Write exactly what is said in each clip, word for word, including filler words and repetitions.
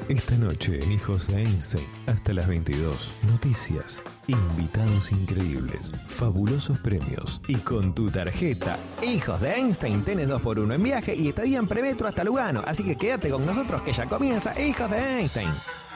Esta noche en Hijos de Einstein, hasta las veintidós. Noticias, invitados increíbles, fabulosos premios. Y con tu tarjeta Hijos de Einstein tenés dos por uno en viaje y estadía en Premetro hasta Lugano. Así que quédate con nosotros que ya comienza Hijos de Einstein.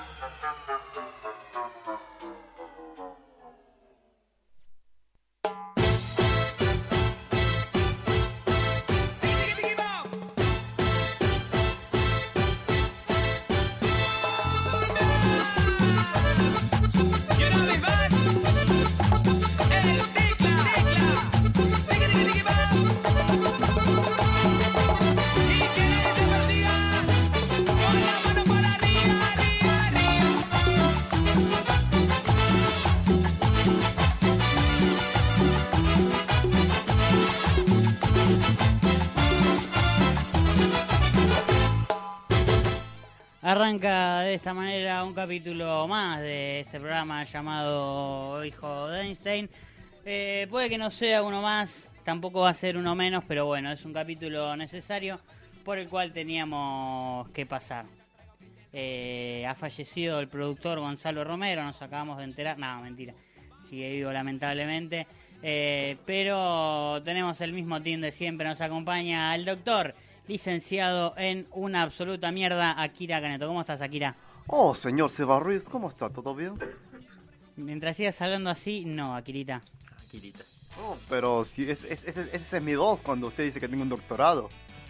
Arranca de esta manera un capítulo más de este programa llamado Hijo de Einstein. Eh, puede que no sea uno más, tampoco va a ser uno menos, pero bueno, es un capítulo necesario por el cual teníamos que pasar. Eh, ha fallecido el productor Gonzalo Romero, nos acabamos de enterar, no, mentira, sigue vivo lamentablemente, eh, pero tenemos el mismo team de siempre, nos acompaña el doctor licenciado en una absoluta mierda, Akira Caneto. ¿Cómo estás, Akira? Oh, señor Seba Ruiz, ¿cómo está? ¿Todo bien? Mientras sigas hablando así, no, Akirita. Akirita. Oh, pero si es, es, es, ese es mi voz cuando usted dice que tengo un doctorado.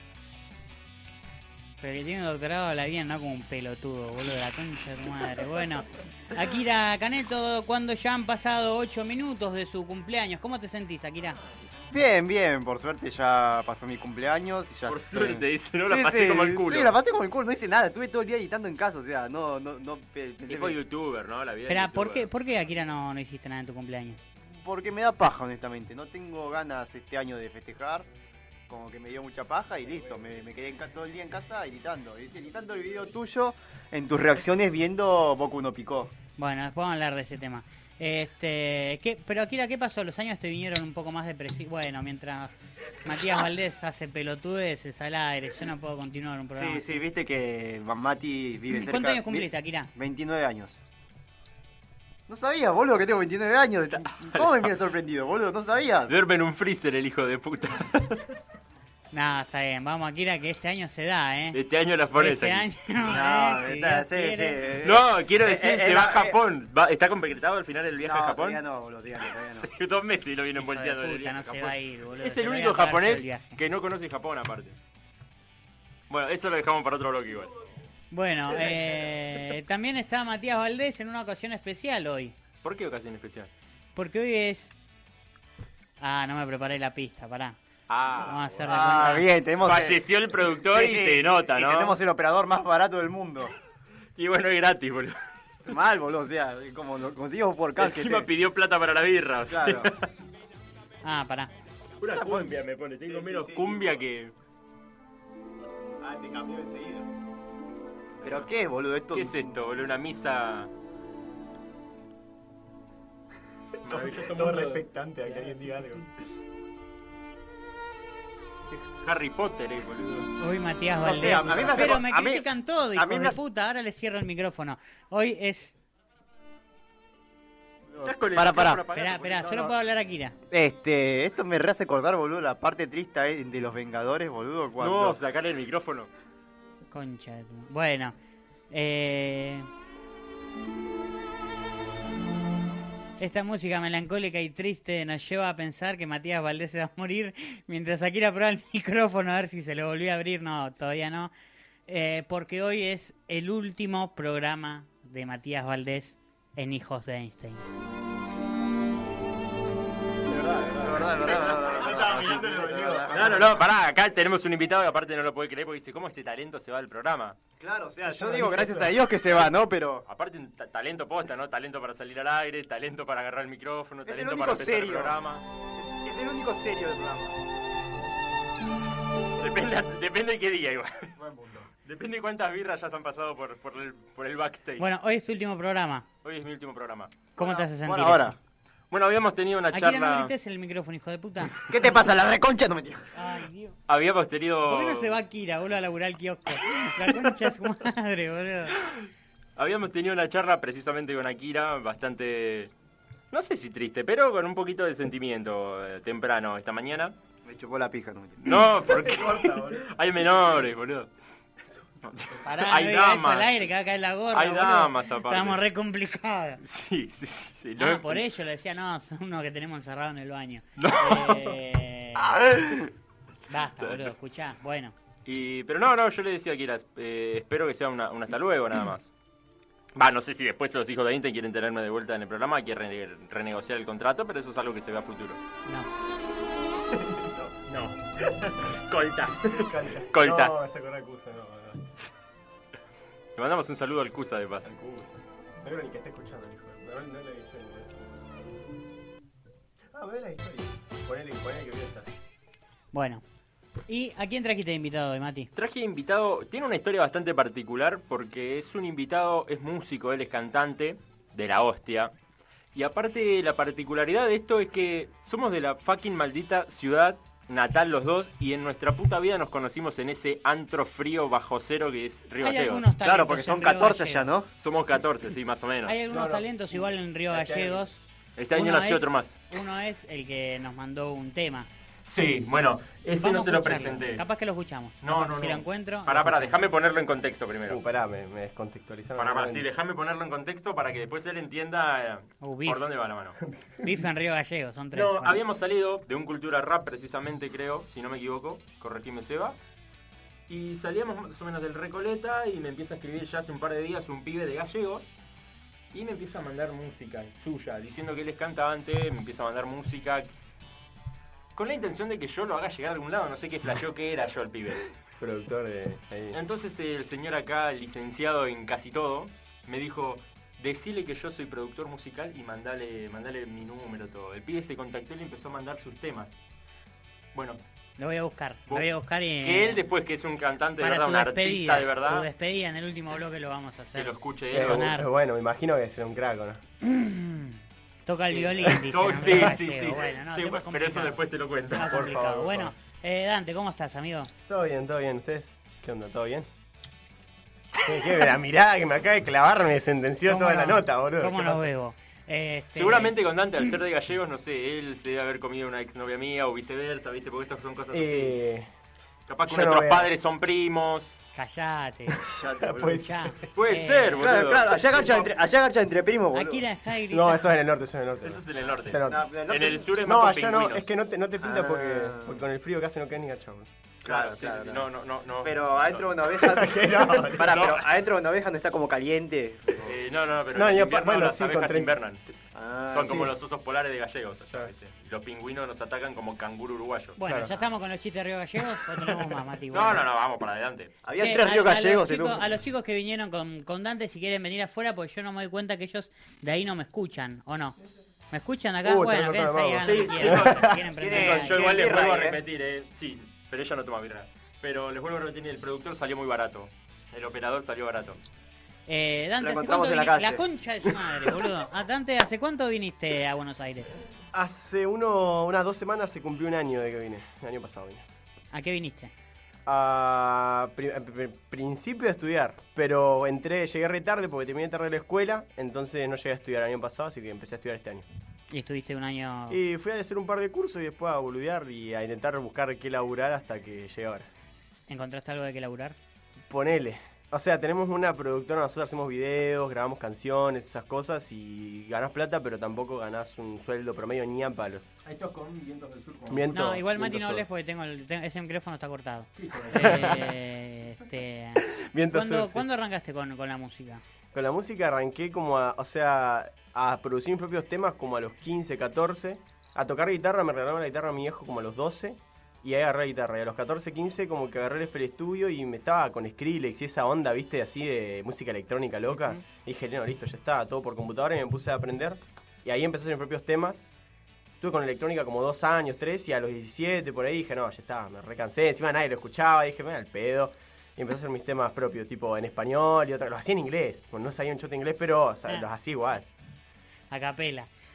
Pero que tiene un doctorado habla bien, no como un pelotudo, boludo, la concha de tu madre. Bueno, Akira Caneto, cuando ya han pasado ocho minutos de su cumpleaños, ¿cómo te sentís, Akira? Bien, bien, por suerte ya pasó mi cumpleaños y ya Por estoy... suerte, dice, no sí, la pasé sí, como el culo. Sí, la pasé como el culo, no hice nada, estuve todo el día editando en casa, o sea, no, no, no... Pensé Tipo que... youtuber, ¿no? La vida Espera, de ¿por youtuber. qué, ¿por qué, Akira, no, no hiciste nada en tu cumpleaños? Porque me da paja, honestamente, no tengo ganas este año de festejar, como que me dio mucha paja y listo, me, me quedé en ca- todo el día en casa editando, editando el video tuyo en tus reacciones viendo Boku no Pico. Bueno, después vamos a hablar de ese tema. Este, ¿qué, pero Akira, ¿qué pasó? Los años te vinieron un poco más depresivos. Bueno, mientras Matías Valdés hace pelotudeces al aire, yo no puedo continuar un programa. Sí, sí, viste que Mati vive cerca... ¿Cuántos años cumpliste, Akira? veintinueve años. No sabía, boludo, que tengo veintinueve años. ¿Cómo me vienes sorprendido, boludo? ¿No sabías? Duerme en un freezer el hijo de puta. No, está bien, vamos Akira, que este año se da, ¿eh? Este año las pones Este aquí. año, No, eh, si está, Dios sí, quiere. sí. No, quiero Eh, decir, eh, se eh, va a eh, Japón. Va- ¿Está concretado al final el viaje No, a Japón? todavía no, boludo, todavía no, todavía no. Sí, dos meses y lo vienen Hijo de volteando. del puta, viaje no a se Japón. va a ir, boludo. Es te el lo voy único a pagar yo el japonés viaje. que no conoce Japón aparte. Bueno, eso lo dejamos para otro bloque igual. Bueno, eh, también está Matías Valdés en una ocasión especial hoy. ¿Por qué ocasión especial? Porque hoy es... Ah, no me preparé la pista, pará. Vamos a Ah, hacer de Ah, cuenta. bien, tenemos... falleció el productor Sí, y sí, se nota, y ¿no? tenemos el operador más barato del mundo. Y bueno, es gratis, boludo. Mal, boludo, o sea, como lo conseguimos por canje. Encima te- pidió plata para la birra, o sea. Claro. Ah, pará. Una cumbia me pone, tengo Sí, sí, menos sí. cumbia que... Ah, te cambió enseguida. ¿Pero qué, boludo? Esto... ¿Qué es esto, boludo? Una misa... Maravilloso Todo mundo. respectante a que alguien diga algo. Harry Potter, eh, boludo. Hoy Matías No Valdés. sé, a- a mí me hace Pero co- me a mí- critican todo, a hijos mí de me- puta. Ahora les cierro el micrófono. Hoy es... Estás con el Para, para. micrófono apagado, Esperá, esperá, boludo. solo no. puedo hablar Akira. Este, esto me rehace acordar, boludo, la parte triste eh, de los Vengadores, boludo, cuando... No, sacar el micrófono. Concha de tu... Bueno, eh... esta música melancólica y triste nos lleva a pensar que Matías Valdés se va a morir mientras Akira prueba el micrófono a ver si se lo volvió a abrir. No, todavía no. Eh, porque hoy es el último programa de Matías Valdés en Hijos de Einstein. De verdad, de verdad, de verdad, de verdad, de verdad. No, no, no, pará, acá tenemos un invitado que aparte no lo puede creer porque dice, ¿cómo este talento se va del programa? Claro, o sea, yo digo gracias a Dios que se va, ¿no? Pero... Aparte un ta- talento posta, ¿no? Talento para salir al aire, talento para agarrar el micrófono, Es el talento único para empezar el serio. programa. Es el único serio del programa. Depende, depende de qué día igual. Buen punto. Depende de cuántas birras ya se han pasado por, por, el, por el backstage. Bueno, hoy es tu último programa. Hoy es mi último programa. ¿Cómo Bueno, te hace sentir bueno, ahora. eso? Bueno, habíamos tenido una Akira, no charla... grites en el micrófono, hijo de puta. ¿Qué te pasa, la reconcha? No me tiro. Ay, Dios. Habíamos tenido... ¿Por qué no se va Akira, boludo, a laburar el kiosco? La concha es su madre, boludo. Habíamos tenido una charla precisamente con Akira, bastante... No sé si triste, pero con un poquito de sentimiento eh, temprano esta mañana. Me chupó la pija, no me tiro. No, porque hay menores, boludo. Pará, Hay no digas eso damas. al aire, que va a caer la gorra, Hay boludo. damas, aparte. Estamos re complicados. Sí, sí, sí. sí. Ah, No- por ello le decía, no, son uno que tenemos encerrado en el baño. No. Eh, basta, boludo, escuchá. Bueno, Y, pero no, no, yo le decía a Akira, eh, espero que sea una, un hasta luego nada más. Va, no sé si después los hijos de Intel quieren tenerme de vuelta en el programa, quieren rene- renegociar el contrato, pero eso es algo que se ve a futuro. no. No. Colta. Colta. No, esa corra Cusa, no, no. Le mandamos un saludo al Cusa de paso. Cusa. No creo ni que esté escuchando el hijo de... No, no le avisé. Ah, ve la historia. Ponele, ponele que voy a estar. Bueno. ¿Y a quién trajiste de invitado hoy, Mati? Traje invitado, tiene una historia bastante particular porque es un invitado, es músico, él es cantante de la hostia. Y aparte la particularidad de esto es que somos de la fucking maldita ciudad natal los dos y en nuestra puta vida nos conocimos en ese antro frío bajo cero que es Río Hay Gallegos. algunos talentos Claro, porque en son Río catorce Gallegos. ya, ¿no? Somos catorce, sí, más o menos. Hay algunos No, no. talentos igual en Río Este año. Gallegos. Este año Uno nació es- otro más. Uno es el que nos mandó un tema. Sí, bueno, ese Vamos no a se lo escucharlo. presenté. Capaz que lo escuchamos. No, Capaz no, Si no. lo encuentro. Pará, lo pará, escuchamos. déjame ponerlo en contexto primero. Uh, pará, me, me descontextualizaron. Pará, pará, un sí, momento. déjame ponerlo en contexto para que después él entienda eh, Uh, beef. por dónde va la mano. Bife en Río Gallegos, son tres. No, Bueno. habíamos salido de un Cultura Rap precisamente, creo, si no me equivoco, corregime Seba. Y salíamos más o menos del Recoleta y me empieza a escribir ya hace un par de días un pibe de Gallegos. Y me empieza a mandar música suya, diciendo que él es cantante, me empieza a mandar música con la intención de que yo lo haga llegar a algún lado, no sé qué flasheó que era yo el pibe. Productor de ahí. Entonces el señor acá, licenciado en casi todo, me dijo, decile que yo soy productor musical y mandale, mandale mi número, todo. El pibe se contactó y le empezó a mandar sus temas. Bueno, Lo voy a buscar. Lo Vos- voy a buscar y. que él después que es un cantante de para verdad, tu un artista despedida. de Tu verdad, despedida en el último bloque lo vamos a que hacer. lo escuche Eh, él. sonar. eh, bueno, me imagino que será un crack, ¿o ¿no? Toca el Sí. violín, dice. No, en sí, Río sí, Gallegos. sí. Bueno, no, Sí, tema pero eso complicado. después te lo cuento. Tema Por complicado. favor, por Bueno, favor. eh, Dante, ¿cómo estás, amigo? Todo bien, todo bien. ¿Ustedes? ¿Qué onda? ¿Todo bien? ¿Qué, qué? La mirada que me acaba de clavar me sentenció ¿Cómo toda la no- nota, boludo. ¿Cómo ¿Qué nos pasa? veo? Este, Seguramente con Dante, al ser de Gallegos, no sé, él se debe haber comido una exnovia mía o viceversa, ¿viste? Porque estas son cosas así. Eh, Capaz que yo no nuestros voy a- padres son primos. Callate. Ya te, boludo. Pues- Ya. Puede Eh, ser, boludo. Claro, claro, allá garcha entre, allá garcha entre primos, boludo. Aquí está gritando. no, eso es en el norte, eso es en el norte. Eso es en el norte. Eso es en el norte. No, no, En el sur es más No, con allá no, pingüinos. es que no te, no te pinta Ah. porque, porque con el frío que hace no queda ni gacha, boludo. Claro, Claro, sí, claro, sí, sí. claro. No, no, no, no. Pero adentro de una oveja. Que no, Pará, no. pero adentro de una oveja no está como caliente. Eh, no, no, pero No, en ni a- invierno bueno, las sí, con abejas treinta. invernan. Ah, Son como sí. los osos polares de gallegos allá, Claro. ¿viste? Y los pingüinos nos atacan como canguro uruguayo. Bueno, Claro. ¿ya estamos con los chistes de Río Gallegos o tenemos más, Mati? No, Bueno. no, no, vamos para adelante. Había Che, tres a- ríos a los gallegos en chicos- un... A los chicos que vinieron con, con Dante, si quieren venir afuera, porque yo no me doy cuenta que ellos de ahí no me escuchan, ¿o no? ¿Me escuchan acá? Uh, bueno, te quédense ahí, cortaron hagan lo que Sí, quieran. chicos, Si quieren prender tiene- ahí. Yo igual les birra vuelvo a ahí, ¿eh? repetir, eh. Sí, pero ella no toma birra. Pero les vuelvo a repetir, el productor salió muy barato. El operador salió barato. Eh, Dante, Lo ¿hace encontramos cuánto en la viniste? La, calle. concha de su madre, boludo. Ah, Dante, ¿hace cuánto viniste a Buenos Aires? Hace uno, unas dos semanas se cumplió un año de que vine. El año pasado vine. ¿A qué viniste? A pri- a pri- principio de estudiar, pero entré, llegué re tarde porque terminé tarde la escuela, entonces no llegué a estudiar el año pasado, así que empecé a estudiar este año. Y estuviste un año... Y fui a hacer un par de cursos y después a boludear y a intentar buscar qué laburar hasta que llegué ahora. ¿Encontraste algo de qué laburar? Ponele. O sea, tenemos una productora, nosotros hacemos videos, grabamos canciones, esas cosas y ganás plata, pero tampoco ganás un sueldo promedio ni a palos. Ahí estás con Vientos del Sur. Viento- No, igual Mati viento no hables sur. porque tengo, el, tengo- ese micrófono está cortado. Eh, este, Viento ¿cuándo, sur, sí. ¿Cuándo arrancaste con, con la música? Con la música arranqué como a, o sea, a producir mis propios temas como a los quince, catorce. A tocar guitarra, me regalaron la guitarra a mi viejo como a los doce. Y ahí agarré la guitarra. Y a los catorce, quince como que agarré el F L Studio y me estaba con Skrillex y esa onda, viste, así de música electrónica loca. Ujú. Y dije, no, listo, ya está, todo por computadora y me puse a aprender. Y ahí empecé a hacer mis propios temas. Estuve con electrónica como dos años, tres, y a los diecisiete por ahí dije, no, ya está, me recansé. Encima nadie lo escuchaba, y dije, me da el pedo. Y empecé a hacer mis temas propios, tipo en español y otra. Los hacía en inglés, bueno, no sabía un choto de inglés, pero o sea, Ah. los hacía igual. A capela.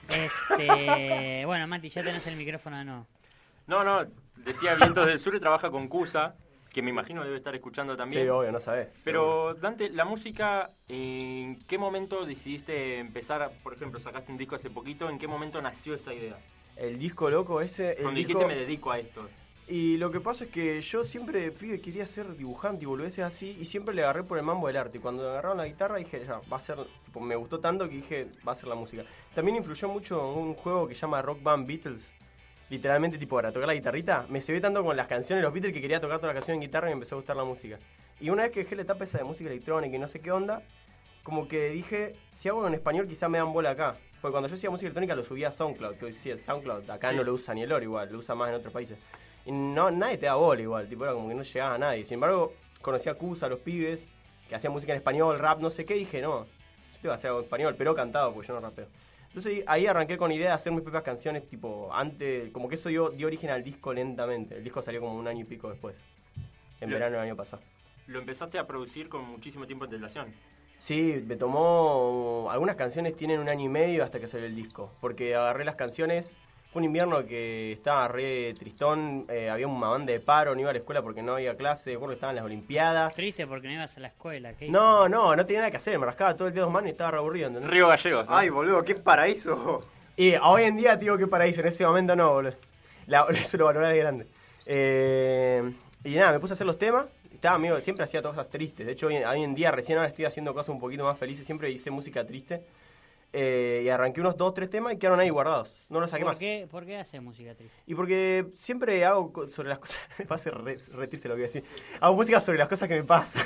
Este, bueno, Mati, ya tenés el micrófono de nuevo. No, no, decía Vientos del Sur y trabaja con Cusa, que me imagino debe estar escuchando también. Sí, obvio, no sabés. Pero, Dante, la música, ¿en qué momento decidiste empezar? Por ejemplo, sacaste un disco hace poquito, ¿en qué momento nació esa idea? El disco loco ese... El Cuando disco... dijiste me dedico a esto. Y lo que pasa es que yo siempre de pibe quería ser dibujante y boludeces así, y siempre le agarré por el mambo del arte. Y cuando agarraron la guitarra dije, ya, va a ser, tipo, me gustó tanto que dije, va a ser la música. También influyó mucho en un juego que se llama Rock Band Beatles. Literalmente, tipo, para tocar la guitarrita, me se ve tanto con las canciones de los Beatles que quería tocar toda la canción en guitarra y me empezó a gustar la música. Y una vez que dejé la etapa esa de música electrónica y no sé qué onda, como que dije, si hago en español quizá me dan bola acá. Porque cuando yo hacía música electrónica lo subía a SoundCloud, que hoy sí es SoundCloud, acá Sí. no lo usa ni el oro igual, lo usa más en otros países. Y no, nadie te da bola igual, tipo, era como que no llegaba a nadie. Sin embargo, conocí a Cusa, a los pibes, que hacían música en español, rap, no sé qué, y dije, no, yo te voy a hacer algo en español, pero cantado, porque yo no rapeo. Entonces ahí arranqué con idea de hacer mis propias canciones, tipo, antes, como que eso dio, dio origen al disco lentamente. El disco salió como un año y pico después, en Lo- verano del año pasado. Lo empezaste a producir con muchísimo tiempo de antelación. Sí, me tomó... Algunas canciones tienen un año y medio hasta que salió el disco. Porque agarré las canciones... Fue un invierno que estaba re tristón. Eh, había una banda de paro, no iba a la escuela porque no había clase. Recuerdo que estaban las olimpiadas. Triste porque no ibas a la escuela. ¿qué? No, no, no tenía nada que hacer. Me rascaba todo el dedo de mano y estaba re aburrido, ¿entendés? Río Gallegos, ¿no? Ay, boludo, qué paraíso. Y hoy en día, tío, qué paraíso. En ese momento no, boludo. La, eso lo valoré de grande. Eh, y nada, me puse a hacer los temas. Estaba amigo, siempre hacía cosas tristes. De hecho, hoy, hoy en día, recién ahora estoy haciendo cosas un poquito más felices. Siempre hice música triste. Eh, y arranqué unos dos, tres temas y quedaron ahí guardados. No los saqué ¿Por más. qué, ¿Por qué haces música triste? Y porque siempre hago co- sobre las cosas... Va a ser re, re triste lo que voy a decir. Hago música sobre las cosas que me pasan.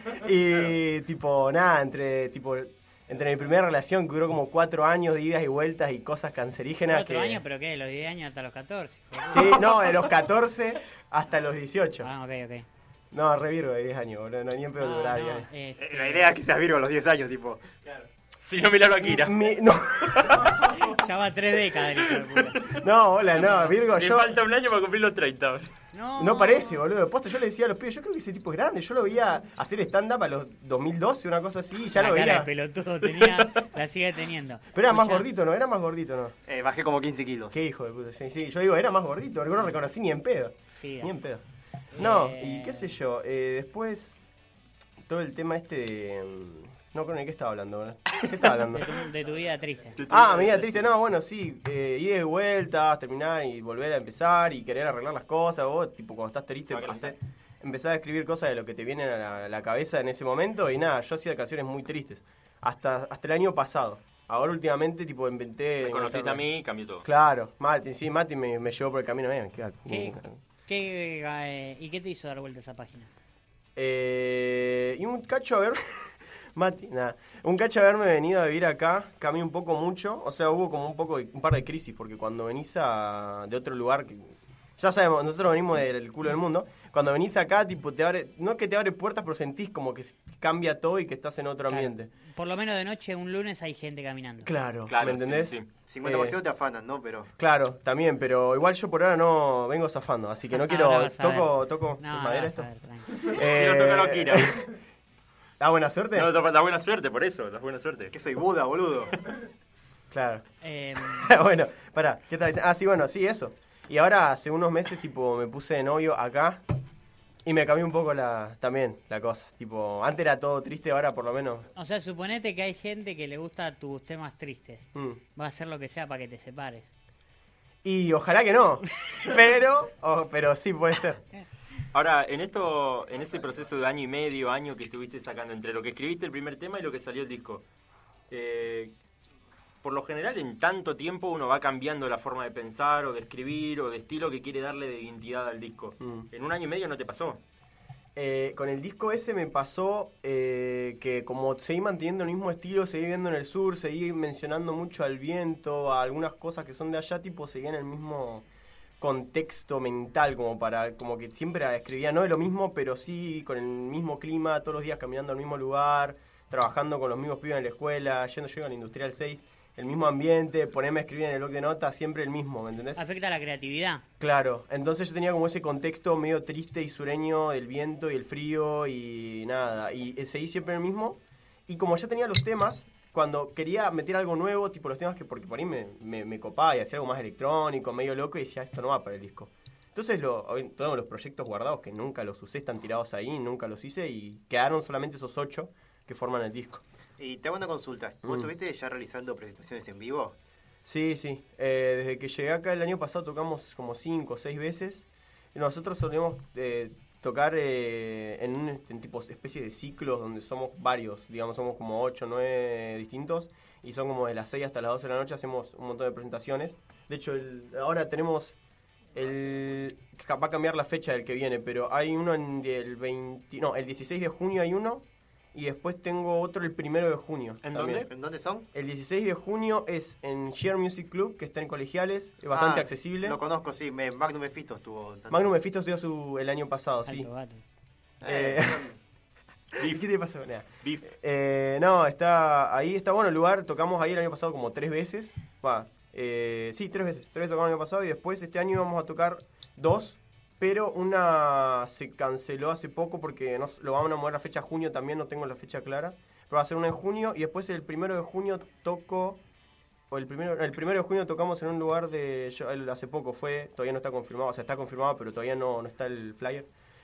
Y tipo, nada, entre tipo entre mi primera relación que duró como cuatro años de idas y vueltas y cosas cancerígenas. ¿Cuatro que... años? ¿Pero qué? ¿De los diez años hasta los catorce? Sí, no, de los catorce hasta los dieciocho. Ah, ok, ok. No, re virgo de diez años, boludo. No, ni en pedo No, durar no, diez años. este, Eh, La idea es que seas Virgo a los diez años, tipo. Si no, miralo a Kira. Mi- no, ya va tres décadas, el hijo de puta. no, hola, no, Virgo, Me yo... falta un año para cumplir los treinta. boludo. No, No parece, boludo. Posta, yo le decía a los pibes, yo creo que ese tipo es grande. Yo lo veía hacer stand-up a los dos mil doce, una cosa así, y ya la lo cara de veía. pelotudo tenía, la sigue teniendo. Pero era más Escuchá, gordito, ¿no? Era más gordito, ¿no? Eh, bajé como quince kilos. Qué hijo de puta. Sí, sí. Yo digo, era más gordito, no lo reconocí ni en pedo. Sí, Ni en pedo. No, Eh. y qué sé yo. eh, después, todo el tema este de... mm, No, ¿con qué estaba hablando? boludo? ¿Qué estaba hablando? de tu, de tu vida triste. Ah, mi vida triste, no, bueno, sí, eh, ir de vueltas, terminar y volver a empezar y querer arreglar las cosas, vos, tipo, cuando estás triste, Se va a hacer- empezás a escribir cosas de lo que te vienen a la, a la cabeza en ese momento y nada, yo hacía canciones muy tristes, hasta hasta el año pasado. Ahora últimamente, tipo, inventé... Me conociste inventar- a mí y cambió todo. Claro, Mati, sí, Mati me, me llevó por el camino bien. qué- ¿Qué, qué, eh, ¿Y qué te hizo dar vuelta a esa página? Eh, y un cacho a ver... Mati, nada. Un cacho haberme venido a vivir acá, cambié un poco mucho. O sea, hubo como un poco de- un par de crisis, porque cuando venís a, de otro lugar, que ya sabemos, nosotros venimos del culo del mundo. Cuando venís acá, tipo, te abre, no es que te abre puertas, pero sentís como que cambia todo y que estás en otro Claro. ambiente. Por lo menos de noche, un lunes, hay gente caminando. Claro, Claro, ¿me entendés? sí, sí. cincuenta por ciento Eh, te afanan, ¿no? Pero. Claro, también, pero igual yo por ahora no vengo zafando, así que no quiero... Ahora vas a toco, ver. toco No, madera no, esto. vas a ver, tranqui. Eh, Si no toca, no Kira. ¿Da buena suerte? No, da da buena suerte por eso, da buena suerte. Que soy Buda, boludo. Claro. Eh, Bueno, pará, ¿qué tal? Ah, sí, bueno, sí, eso. Y ahora hace unos meses, tipo, me puse de novio acá y me cambió un poco la también la cosa. Tipo, antes era todo triste, ahora por lo menos... o sea, suponete que hay gente que le gusta tus temas tristes. mm. Va a hacer lo que sea para que te separes. Y ojalá que no, pero, oh, pero sí puede ser. Ahora, en esto, en ese proceso de año y medio, año que estuviste sacando entre lo que escribiste el primer tema y lo que salió el disco, eh, por lo general en tanto tiempo uno va cambiando la forma de pensar o de escribir o de estilo que quiere darle de identidad al disco. Mm. En un año y medio no te pasó. Eh, con el disco ese me pasó eh, que como seguí manteniendo el mismo estilo, seguí viviendo en el sur, seguí mencionando mucho al viento, a algunas cosas que son de allá, tipo seguí en el mismo contexto mental, como para, como que siempre escribía no de lo mismo, pero sí con el mismo clima, todos los días caminando al mismo lugar, trabajando con los mismos pibes en la escuela, yendo yo al Industrial seis, el mismo ambiente, ponerme a escribir en el blog de notas, siempre el mismo, ¿me entendés? Afecta la creatividad. Claro, entonces yo tenía como ese contexto medio triste y sureño del viento y el frío y nada, y seguí siempre el mismo. Y como ya tenía los temas, cuando quería meter algo nuevo, tipo los temas que porque por ahí me, me, me copaba y hacía algo más electrónico, medio loco, y decía, esto no va para el disco. Entonces lo, todos los proyectos guardados que nunca los usé están tirados ahí, nunca los hice y quedaron solamente esos ocho que forman el disco. Y te hago una consulta. ¿Vos Mm. estuviste ya realizando presentaciones en vivo? Sí, sí. Eh, desde que llegué acá el año pasado tocamos como cinco o seis veces. Y nosotros solemos eh, tocar eh, en un en tipo especie de ciclos donde somos varios, digamos, somos como ocho o nueve distintos. Y son como de las seis hasta las doce de la noche, hacemos un montón de presentaciones. De hecho, el, ahora tenemos... El, va a cambiar la fecha del que viene, pero hay uno en el veinte, no, el dieciséis de junio hay uno y después tengo otro el primero de junio. ¿En también. dónde? ¿En dónde son? El dieciséis de junio es en Share Music Club, que está en Colegiales, es bastante Ah, accesible. Lo conozco, sí. Me, Magnum Mephisto estuvo. Magnum Mephisto dio su el año pasado, sí. Alto gato. Eh, Eh, ¿Qué te pasó? Nada. Beef. Eh, no, está ahí está bueno el lugar, tocamos ahí el año pasado como tres veces. Va, eh, sí, tres veces. Tres veces tocamos el año pasado y después este año vamos a tocar dos, pero una se canceló hace poco porque nos, lo vamos a mover la fecha a junio también, no tengo la fecha clara. Pero va a ser una en junio y después el primero de junio toco, o el primero, el primero de junio tocamos en un lugar de, yo, el- hace poco fue, todavía no está confirmado, o sea, está confirmado, pero todavía no, no está el flyer,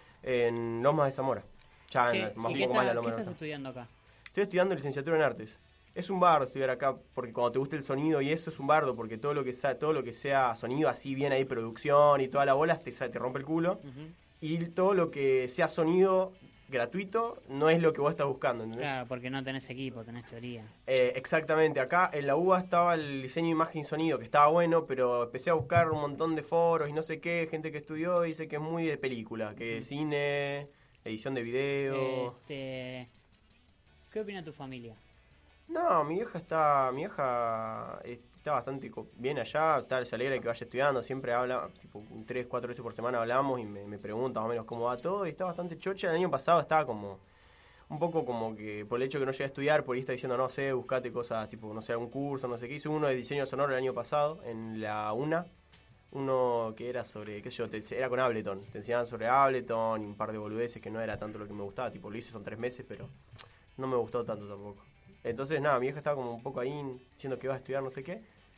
en Lomas de Zamora. Ya, en ¿Qué, la- más y un qué poco más está- la Loma qué Norte. estás estudiando acá? Estoy estudiando licenciatura en artes. Es un bardo estudiar acá, porque cuando te gusta el sonido y eso es un bardo, porque todo lo que sea, todo lo que sea sonido así bien ahí, producción y toda la bola, te, sa- te rompe el culo. Ujú. Y todo lo que sea sonido gratuito no es lo que vos estás buscando, ¿entendés? Claro, porque no tenés equipo, tenés teoría. Eh, exactamente, acá en la U B A estaba el diseño, imagen y sonido, que estaba bueno, pero empecé a buscar un montón de foros y no sé qué, gente que estudió y dice que es muy de película, que es cine, edición de video. Este, ¿qué opina tu familia? No, mi vieja está, mi vieja está bastante co- bien allá, está, se alegra de que vaya estudiando, siempre habla, tipo tres, cuatro veces por semana hablamos y me, me pregunta más o menos cómo va todo y está bastante chocha. El año pasado estaba como, un poco como que por el hecho que no llegué a estudiar, por ahí está diciendo, no sé, buscate cosas, tipo, no sé, algún curso, no sé qué. Hice uno de diseño sonoro el año pasado en la UNA, uno que era sobre, qué sé yo, te- era con Ableton, te enseñaban sobre Ableton y un par de boludeces que no era tanto lo que me gustaba, tipo, lo hice son tres meses, pero no me gustó tanto tampoco. Entonces, nada, mi vieja estaba como un poco ahí diciendo que iba a estudiar no sé qué.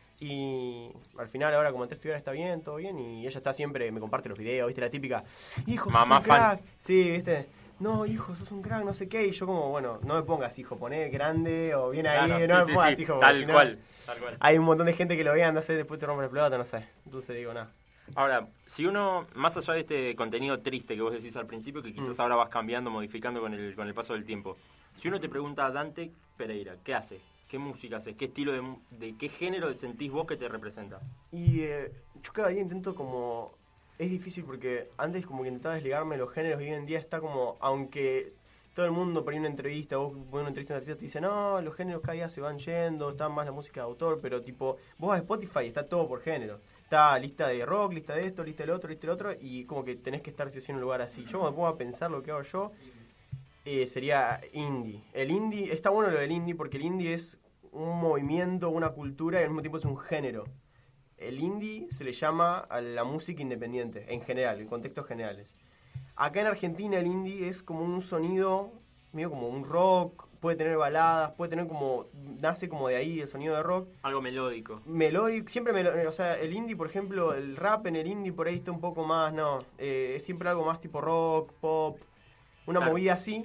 Y al final, ahora como entré a estudiar, está bien, todo bien. Y ella está siempre, me comparte los videos, ¿viste? La típica, hijo, sos Mamá un crack. fan. Sí, ¿viste? No, hijo, sos un crack, no sé qué. Y yo como, bueno, no me pongas, hijo, poné grande o bien ahí, Claro, no sí, me sí, pongas, sí, hijo. porque tal si no, cual, tal cual. hay un montón de gente que lo vea, no sé, después te rompe el pelota, no sé. Entonces digo, nada. Ahora, si uno, más allá de este contenido triste que vos decís al principio, que quizás Mm. ahora vas cambiando, modificando con el, con el paso del tiempo, si uno te pregunta a Dante Pereira, ¿qué hace? ¿Qué música hace? ¿Qué estilo de, mu- de qué género sentís vos que te representa? Y eh, yo cada día intento como... Es difícil porque antes como que intentaba desligarme de los géneros y hoy en día está como... Aunque todo el mundo por ahí una entrevista, vos pones una entrevista a un artista te dice, no, los géneros cada día se van yendo, está más la música de autor, pero tipo, vos vas a Spotify y está todo por género. Está lista de rock, lista de esto, lista del otro, lista del otro, y como que tenés que estar sí o sí en un lugar así. Yo cuando me pongo a pensar lo que hago yo, eh, sería indie. El indie, está bueno lo del indie porque el indie es un movimiento, una cultura y al mismo tiempo es un género. El indie se le llama a la música independiente, en general, en contextos generales. Acá en Argentina el indie es como un sonido, medio como un rock, puede tener baladas, puede tener como, nace como de ahí el sonido de rock. Algo melódico. Melódico, siempre melódico, o sea, el indie, por ejemplo, el rap en el indie por ahí está un poco más, no, eh, es siempre algo más tipo rock, pop, una Claro. movida así,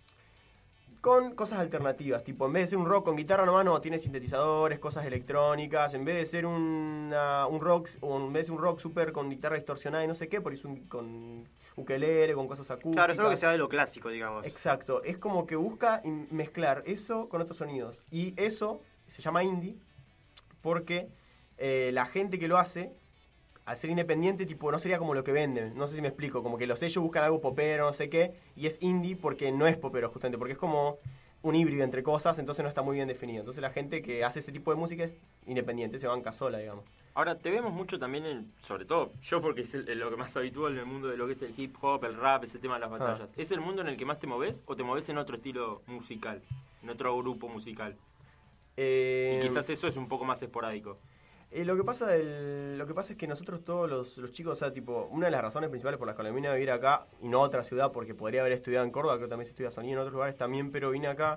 con cosas alternativas, tipo, en vez de ser un rock con guitarra nomás, no, tiene sintetizadores, cosas electrónicas, en vez de ser una, un rock, o en vez de ser un rock super con guitarra distorsionada y no sé qué, por eso un, con ukelele, con cosas acústicas. Claro, es algo que se va de lo clásico, digamos. Exacto, es como que busca in- mezclar eso con otros sonidos. Y eso se llama indie porque eh, la gente que lo hace, al ser independiente, tipo, no sería como lo que venden. No sé si me explico, como que los sellos buscan algo popero, no sé qué, y es indie porque no es popero, justamente, porque es como un híbrido entre cosas, entonces no está muy bien definido. Entonces la gente que hace ese tipo de música es independiente, se banca sola, digamos. Ahora, te vemos mucho también, en, sobre todo yo porque es el- lo que más habitual en el mundo de lo que es el hip hop, el rap, ese tema de las batallas. ¿Es el mundo en el que más te moves o te moves en otro estilo musical, en otro grupo musical? Eh, Y quizás eso es un poco más esporádico. Eh, lo que pasa del- lo que pasa es que nosotros todos los, los chicos, o sea, tipo, una de las razones principales por las que me vine a vivir acá y no a otra ciudad, porque podría haber estudiado en Córdoba, creo que también se estudia sonido en otros lugares también, pero vine acá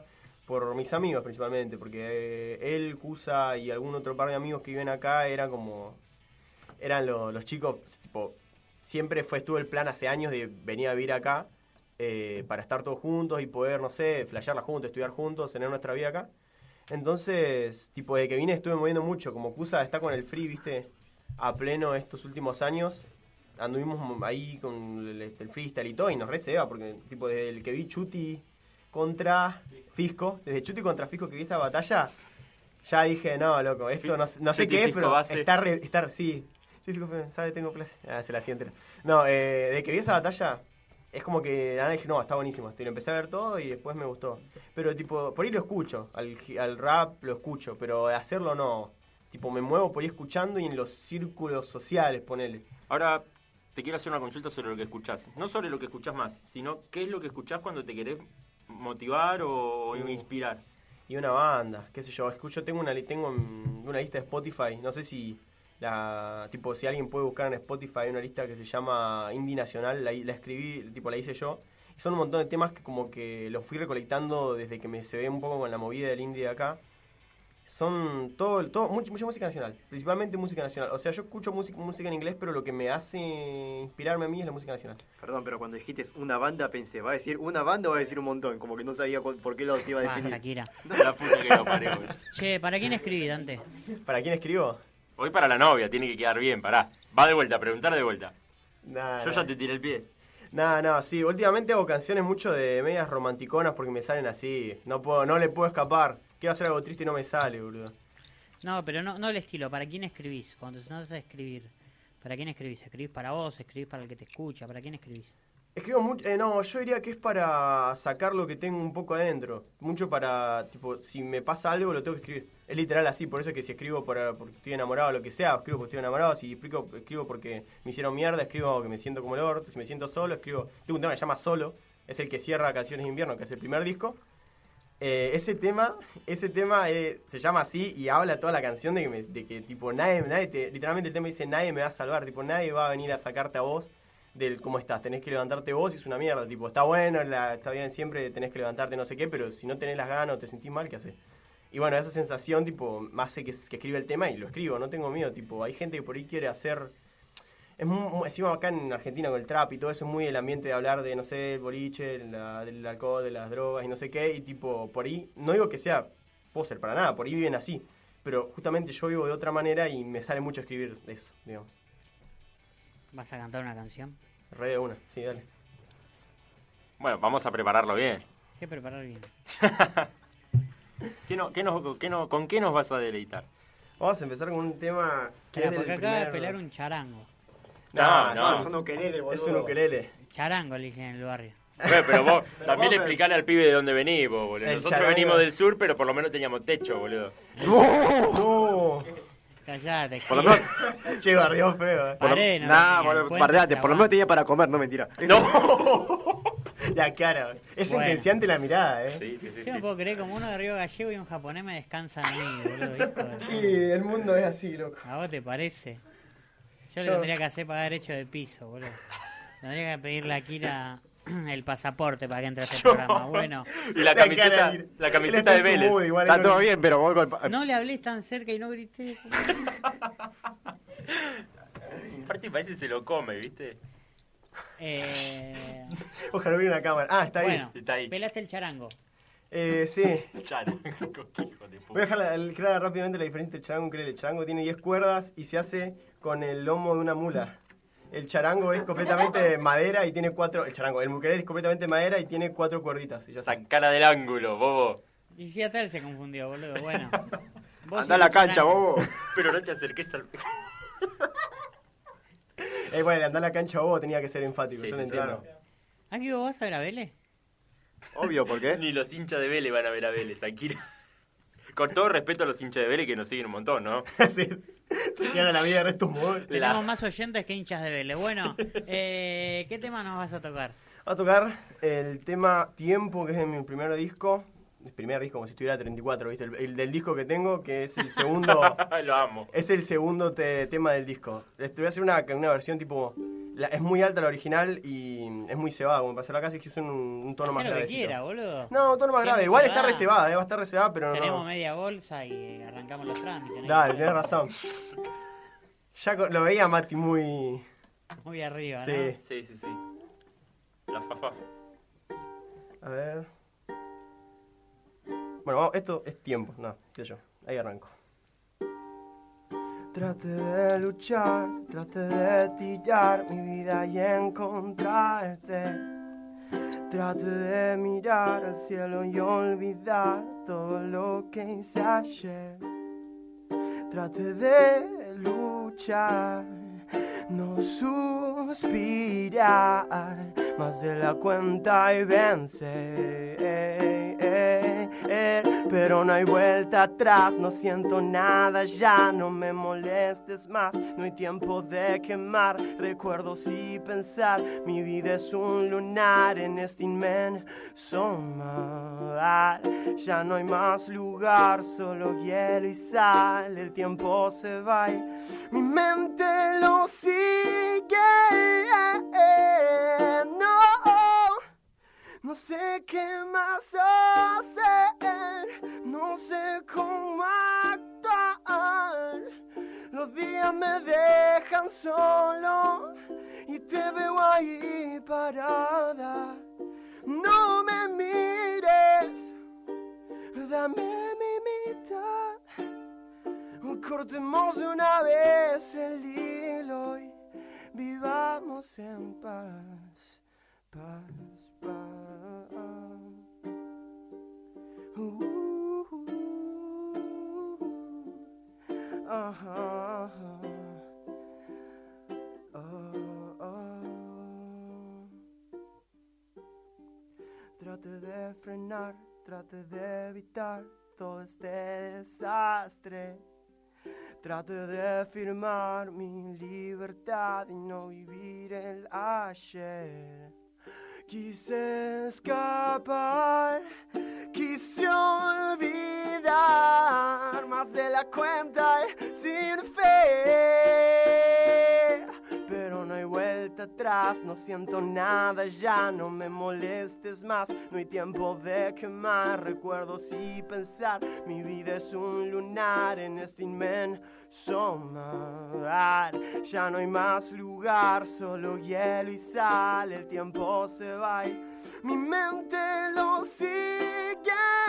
por mis amigos principalmente, porque eh, él, Cusa y algún otro par de amigos que viven acá eran como... Eran lo- los chicos, tipo, siempre fue estuvo el plan hace años de venir a vivir acá eh, para estar todos juntos y poder, no sé, flashearla juntos, estudiar juntos, tener nuestra vida acá. Entonces, tipo, desde que vine estuve moviendo mucho, como Cusa está con el free, viste, a pleno estos últimos años, anduvimos ahí con el, el freestyle y todo y nos re se va, porque tipo, desde el que vi Chuti contra Fisco, desde Chuti contra Fisco que vi esa batalla, ya dije, no, loco, esto no, no sé Chuti, qué es, Fisco, pero base. está re, está, sí, Chuti, Fisco, ¿sabes? Tengo clase, ah, se la siente. No, eh, desde que vi esa batalla, es como que nada dije, no, está buenísimo, y lo empecé a ver todo y después me gustó. Pero tipo, por ahí lo escucho, al, al rap lo escucho, pero de hacerlo no. Tipo, me muevo por ahí escuchando y en los círculos sociales, ponele. Ahora, te quiero hacer una consulta sobre lo que escuchás. No sobre lo que escuchás más, sino qué es lo que escuchás cuando te querés motivar o Uh. inspirar. Y una banda, qué sé yo, escucho, tengo una li- tengo mm, una lista de Spotify, no sé si la tipo si alguien puede buscar en Spotify hay una lista que se llama Indie Nacional, la, la escribí, tipo la hice yo. Y son un montón de temas que como que los fui recolectando desde que me se ve un poco con la movida del indie de acá. Son todo, todo mucha, mucha música nacional, principalmente música nacional. O sea, yo escucho música, música en inglés, pero lo que me hace inspirarme a mí es la música nacional. Perdón, pero cuando dijiste una banda pensé, ¿va a decir una banda o va a decir un montón? Como que no sabía cu- por qué lo iba a Basta, definir. Kira. La puta que lo parió, güey. Che, ¿para quién escribí, Dante? ¿Para quién escribo? Hoy para la novia, tiene que quedar bien, pará. Va de vuelta, preguntar de vuelta. Nah, Yo nah. ya te tiré el pie. No, no, sí, últimamente hago canciones mucho de medias romanticonas porque me salen así. No puedo, no le puedo escapar. Quiero hacer algo triste y no me sale, boludo. No, pero no, no el estilo. ¿Para quién escribís? Cuando te vas a escribir, ¿para quién escribís? ¿Escribís para vos? ¿Escribís para el que te escucha? ¿Para quién escribís? Escribo mucho, eh, no, yo diría que es para sacar lo que tengo un poco adentro. Mucho para, tipo, si me pasa algo lo tengo que escribir. Es literal así, por eso es que si escribo para, porque estoy enamorado o lo que sea, escribo porque estoy enamorado. Si explico, escribo porque me hicieron mierda, escribo que me siento como el orto. Si me siento solo, escribo. Tengo un tema que se llama Solo, es el que cierra Canciones de Invierno, que es el primer disco. Eh, ese tema, ese tema eh, se llama así y habla toda la canción de que, me- de que tipo, nadie, nadie te, literalmente el tema dice, nadie me va a salvar, tipo, nadie va a venir a sacarte a vos del cómo estás, tenés que levantarte vos y es una mierda, tipo, está bueno, la, está bien siempre, tenés que levantarte no sé qué, pero si no tenés las ganas o te sentís mal, ¿qué haces? Y bueno, esa sensación, tipo, me hace que, que escriba el tema y lo escribo, no tengo miedo, tipo, hay gente que por ahí quiere hacer... Es muy, muy- encima acá en Argentina con el trap y todo eso es muy el ambiente de hablar de, no sé, el boliche, la- del alcohol, de las drogas y no sé qué, y tipo, por ahí, no digo que sea poser para nada, por ahí viven así, pero justamente yo vivo de otra manera y me sale mucho escribir de eso, digamos. ¿Vas a cantar una canción? Re de una, sí, dale. Bueno, vamos a prepararlo bien. ¿Qué preparar bien? ¿Qué no, qué nos- qué no- ¿Con qué nos vas a deleitar? Vamos a empezar con un tema que Espera, es del porque acaba de primer- pelar un charango. No, No, es un ukelele, boludo. es un ukelele. Charango le dicen en el barrio. Bueno, pero vos también vos- explicale al pibe de dónde venís, vos, boludo. El Nosotros charango. venimos del sur, pero por lo menos teníamos techo, boludo. ¡No! Callate. Por lo Gil. menos, Che, barrió feo, eh. Paré, no nah, venía, boludo, el puente bardate, se por lo menos aguanta. tenía para comer, no mentira. ¡No! La cara, es Bueno. sentenciante la mirada, eh. Sí, sí, sí. Yo no sí. puedo creer como uno de Río Gallego y un japonés me descansan a mí, boludo. Hijo de- Y el mundo es así, loco. ¿A vos te parece? Yo, le Yo- tendría que hacer pagar derecho de piso, boludo. Tendría que pedirle a Kira el pasaporte para que entre a este programa. Bueno, Y la La camiseta, cara de- la él camiseta está de en su Vélez. mood, igual Está él todo no- bien, pero vos golpe- no le hablé tan cerca y no grité. Aparte parece que se lo come, ¿viste? Eh, Ojalá hubiera una cámara. Ah, está ahí. bueno, Está ahí. pelaste el charango. Eh, sí. Charango, hijo de Voy a puta. dejar la- el- clara rápidamente la diferencia entre el charango y ukelele. El charango tiene diez cuerdas y se hace con el lomo de una mula. El charango es completamente de madera y tiene cuatro... El charango, el ukelele es completamente de madera y tiene cuatro cuerditas. Y ya está. Sacala del ángulo, bobo. Y si hasta él se confundió, boludo. Bueno. Vos Andá y a la tu cancha, charango. bobo. Pero no te acerques al... Eh, bueno, el andar a la cancha bobo tenía que ser enfático, Sí, yo lo sí, entiendo. ¿Ah, que vos vas a ver a Vélez? Obvio, ¿por qué? Ni los hinchas de Vélez van a ver a Vélez, Akira. Con todo respeto a los hinchas de Vélez que nos siguen un montón, ¿no? sí. Se cierra la vida de resto humor. Tenemos La- más oyentes que hinchas de Vélez. Bueno, eh, ¿qué tema nos vas a tocar? Va a tocar el tema Tiempo, que es de mi primer disco. El primer disco, como si estuviera treinta y cuatro, ¿viste? El, el del disco que tengo, que es el segundo... Lo amo. Es el segundo te- tema del disco. Les voy a hacer una, una versión tipo la- es muy alta la original y es muy cebada, como para hacerla casi, que es un, un tono más Hacé lo que grave. quiera, boludo. No, un tono más Sí, grave. muy Igual está cebada. reservada, eh, va a estar reservada, pero Tenemos no. media bolsa y arrancamos los trámites. ¿no? Dale, tenés razón. Ya co- lo veía Mati muy... Muy arriba, Sí. ¿no? Sí, sí, sí. La fafa. A ver... Bueno, vamos, esto es tiempo, no, qué sé yo, ahí arranco. Trate de luchar, trate de tirar mi vida y encontrarte. Trate de mirar al cielo y olvidar todo lo que hice ayer. Trate de luchar, no suspirar más de la cuenta y vencer. Pero no hay vuelta atrás, no siento nada ya, no me molestes más, no hay tiempo de quemar recuerdos y pensar, mi vida es un lunar en este inmenso mar, ya no hay más lugar, solo hielo y sal, el tiempo se va y mi mente lo sigue, no. No sé qué más hacer, no sé cómo actuar. Los días me dejan solo y te veo ahí parada. No me mires, dame mi mitad. Cortemos de una vez el hilo y vivamos en paz, paz, paz. Uh, uh, uh, uh, uh, uh. Trate de frenar, trate de evitar todo este desastre. Trate de firmar mi libertad y no vivir el ayer. Quise escapar, quise olvidar más de la cuenta y sin fe. Pero no hay vuelta atrás, no siento nada ya, no me molestes más, no hay tiempo de quemar recuerdos y pensar, mi vida es un lunar en este inmenso mar, ya no hay más lugar, solo hielo y sal, el tiempo se va y mi mente lo sigue.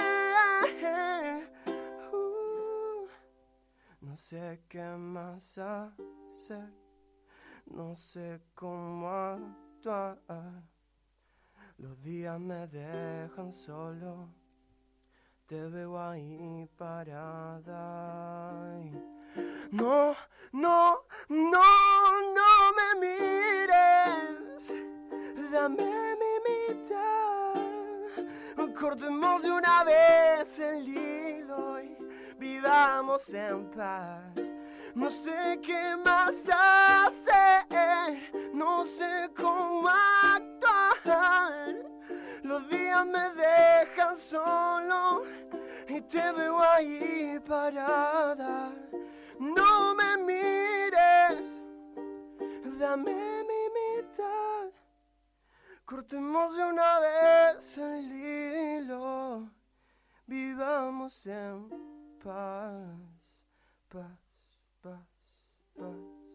Uh, no sé qué más hacer, no sé cómo actuar, los días me dejan solo, te veo ahí parada. No, no, no, no me mires, dame mi mitad, cortemos de una vez el hilo y vivamos en paz. No sé qué más hacer, no sé cómo actuar. Los días me dejan solo y te veo ahí parada. No me mires, dame mi mitad. Cortemos de una vez el hilo, vivamos en paz, paz. Paz, paz.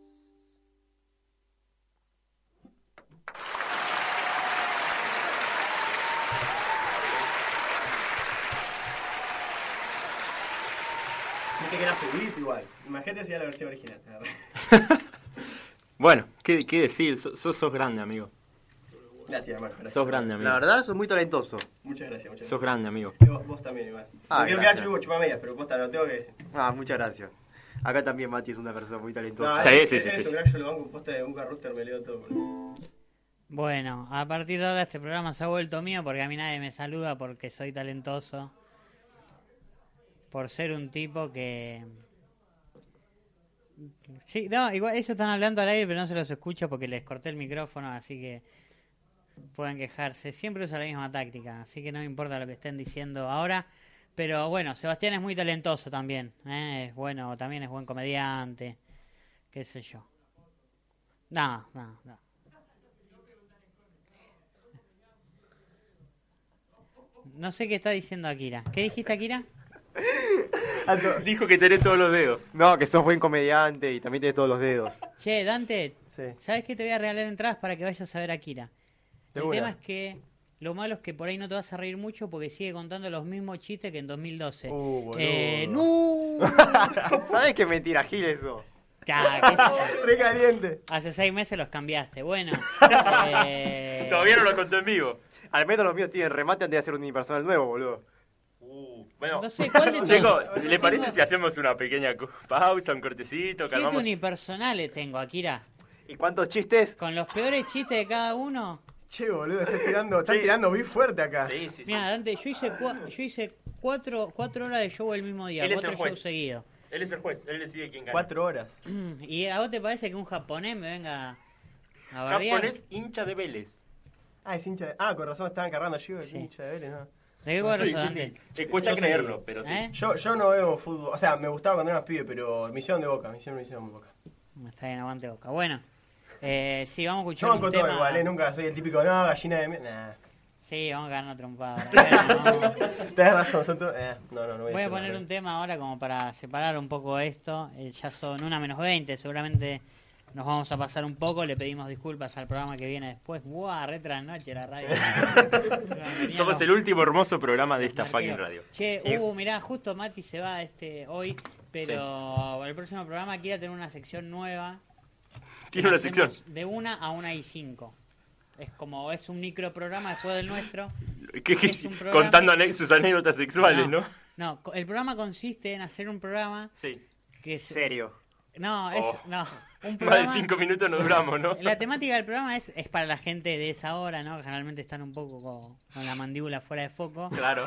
No te quieras subir igual. Imagínate si era la versión original. Bueno, ¿qué, qué decir? Sos, sos, sos grande, amigo. Gracias, hermano. Gracias. Sos grande, amigo. La verdad, sos muy talentoso. Muchas gracias, muchas Sos gracias. grande, amigo. Y vos, vos también, igual. Ah, no quiero gracias. quedar chupo, chupamedias, pero vos también lo tengo que decir. Ah, muchas gracias. Acá también Mati es una persona muy talentosa. Sí, es- sí, es- sí, es sí, un sí. crack, yo lo banco en posta de Bunga Rooster, me leo todo. boludo. Bueno, a partir de ahora este programa se ha vuelto mío porque a mí nadie me saluda porque soy talentoso. Por ser un tipo que... Sí, no, igual ellos están hablando al aire pero no se los escucho porque les corté el micrófono, así que pueden quejarse. Siempre usa la misma táctica, así que no me importa lo que estén diciendo ahora. Pero bueno, Sebastián es muy talentoso también, ¿eh? Es bueno, también es buen comediante, qué sé yo. No, no, no. no sé qué está diciendo Akira. ¿Qué dijiste, Akira? Dijo que tenés todos los dedos. No, que sos buen comediante y también tenés todos los dedos. Che, Dante, Sí. ¿sabes qué? Te voy a regalar entradas para que vayas a ver a Akira. De El una. tema es que lo malo es que por ahí no te vas a reír mucho porque sigue contando los mismos chistes que en dos mil doce. Uh, boludo. eh, ¡No! ¿Sabes qué mentira, Gil, eso? Ya, qué sé yo. Re caliente. Hace seis meses los cambiaste. Bueno. eh, Todavía no lo contó en vivo. Al menos los míos tienen remate antes de hacer un unipersonal nuevo, boludo. Uh, bueno, No sé, ¿cuál de todos? Checo, ¿le Tengo parece si hacemos una pequeña cu- pausa, un cortecito, Siete calmamos? unipersonales tengo, Akira. ¿Y cuántos chistes? Con los peores chistes de cada uno. Che, boludo, estás tirando, estás Sí. tirando bien fuerte acá. Sí, sí, sí. Mira, Dante, yo hice, cua- yo hice cuatro, cuatro horas de show el mismo día. Él es Cuatro el juez. shows seguidos. Él es el juez, él decide quién gana. Cuatro horas. ¿Y a vos te parece que un japonés me venga a bardear? Japonés hincha de Vélez. Ah, es hincha de... Ah, con razón estaban cargando yo, es Sí. hincha de Vélez, ¿no? ¿De qué cuadro Sí, sos, sí, Dante? sí. Eh, cuesta Yo soy- creerlo, pero sí. ¿Eh? Yo, yo no veo fútbol, o sea, me gustaba cuando era más pibe, pero me hicieron de Boca, me hicieron, me hicieron de Boca. Está bien, aguante Boca. Bueno, eh, sí, vamos a Yo escuchar banco un todo tema. igual, ¿eh? Nunca soy el típico, no, gallina de... Nah. Sí, vamos a ganar trompada. Bueno, no. Tenés razón, son todos... Eh, no, no, no voy a Voy a decir poner nada. un tema ahora como para separar un poco esto. Eh, ya son una menos veinte, seguramente nos vamos a pasar un poco. Le pedimos disculpas al programa que viene después. ¡Buah! Re trasnoche la radio. Venían Somos los- el último hermoso programa de esta Marquero. fucking radio. Che, Eh, uh, mirá, justo Mati se va este hoy, pero el próximo programa quiere tener una sección nueva. Tiene una Hacemos sección. De una a una y cinco. Es como, es un microprograma después del nuestro. Que- que- es un programa- contando ane- sus anécdotas sexuales, ¿no? No, co- el programa consiste en hacer un programa Sí. que es... Serio. No, es... Oh. No, un Más programa... de cinco minutos no duramos, ¿no? La temática del programa es, es para la gente de esa hora, ¿no? Generalmente están un poco con, con la mandíbula fuera de foco. Claro.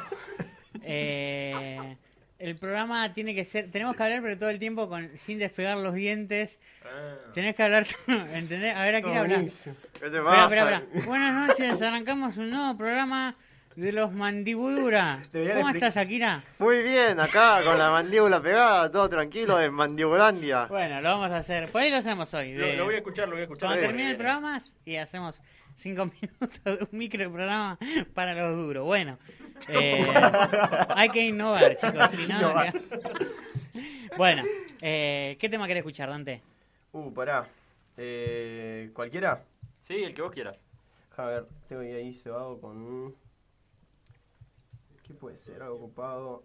Eh, el programa tiene que ser... Tenemos que hablar pero todo el tiempo con sin despegar los dientes. Ah. Tenés que hablar... ¿Entendés? A ver, aquí Todo habla. buenísimo. ¿Qué te Espera, pasa? espera, espera. Buenas noches, arrancamos un nuevo programa de los Mandibudura. Deberían ¿Cómo explicar- estás, Akira? Muy bien, acá con la mandíbula pegada, todo tranquilo en Mandibulandia. Bueno, lo vamos a hacer. Por ahí lo hacemos hoy. Lo, de- lo voy a escuchar, lo voy a escuchar. Cuando Bien, termine el bien. programa y hacemos cinco minutos de un micro programa para los duros. Bueno, eh, hay que innovar, chicos. Si no, Innovar. queda- Bueno, eh, ¿qué tema querés escuchar, Dante? Uh, pará. Eh, ¿Cualquiera? Sí, el que vos quieras. A ver, tengo ahí, ahí cebado con un... ¿Qué puede ser? Algo ocupado.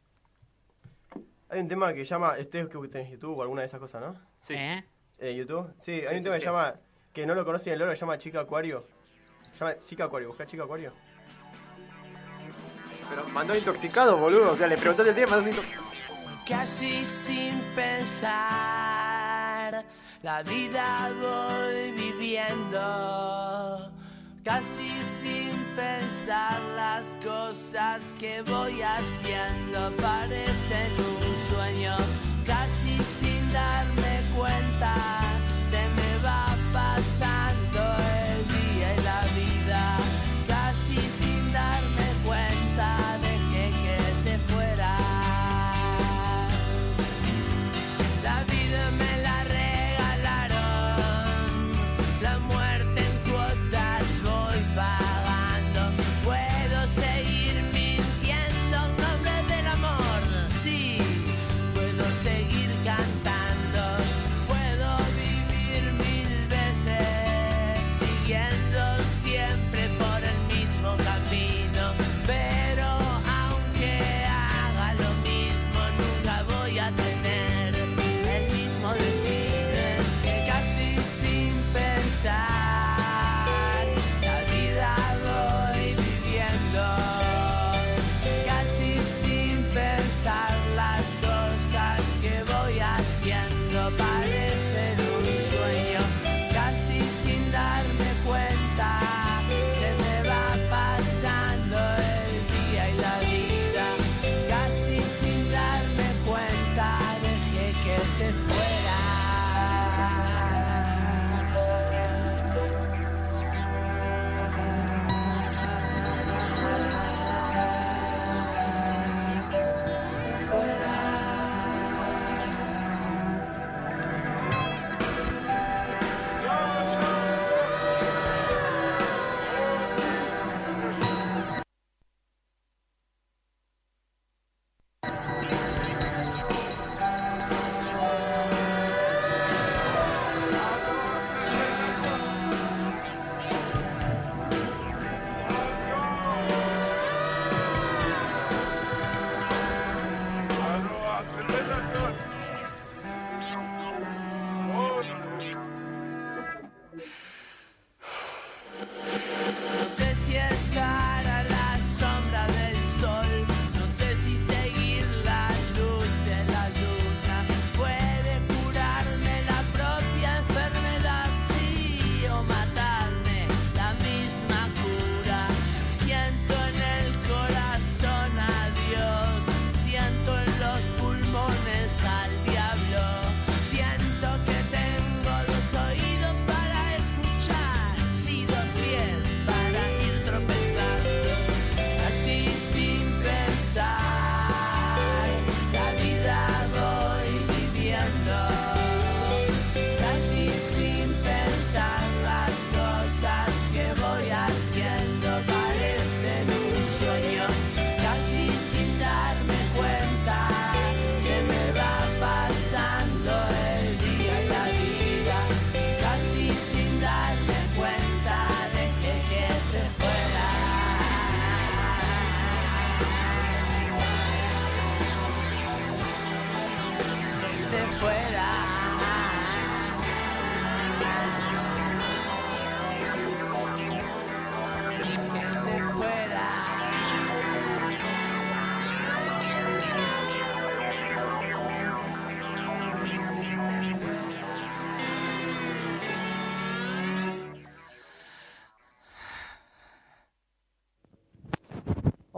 Hay un tema que llama... Este es que tenés YouTube o alguna de esas cosas, ¿no? Sí. ¿Eh? Eh, YouTube. Sí, hay Sí, un sí, tema que sí. llama... Que no lo conocen el loro, se llama Chica Acuario. Se llama Chica Acuario, busca Chica Acuario. Pero mandó intoxicado, boludo. O sea, le preguntaste el tema, mandó intoxicado. Casi sin pensar, la vida voy viviendo. Casi sin pensar las cosas que voy haciendo parecen un sueño. Casi sin darme cuenta, se me va pasando el día y la vida. Casi sin darme cuenta, dejé que te fuera. La vida me la regalaron, la muerte en cuotas voy pagando. Puedo seguir mintiendo en nombre del amor, sí,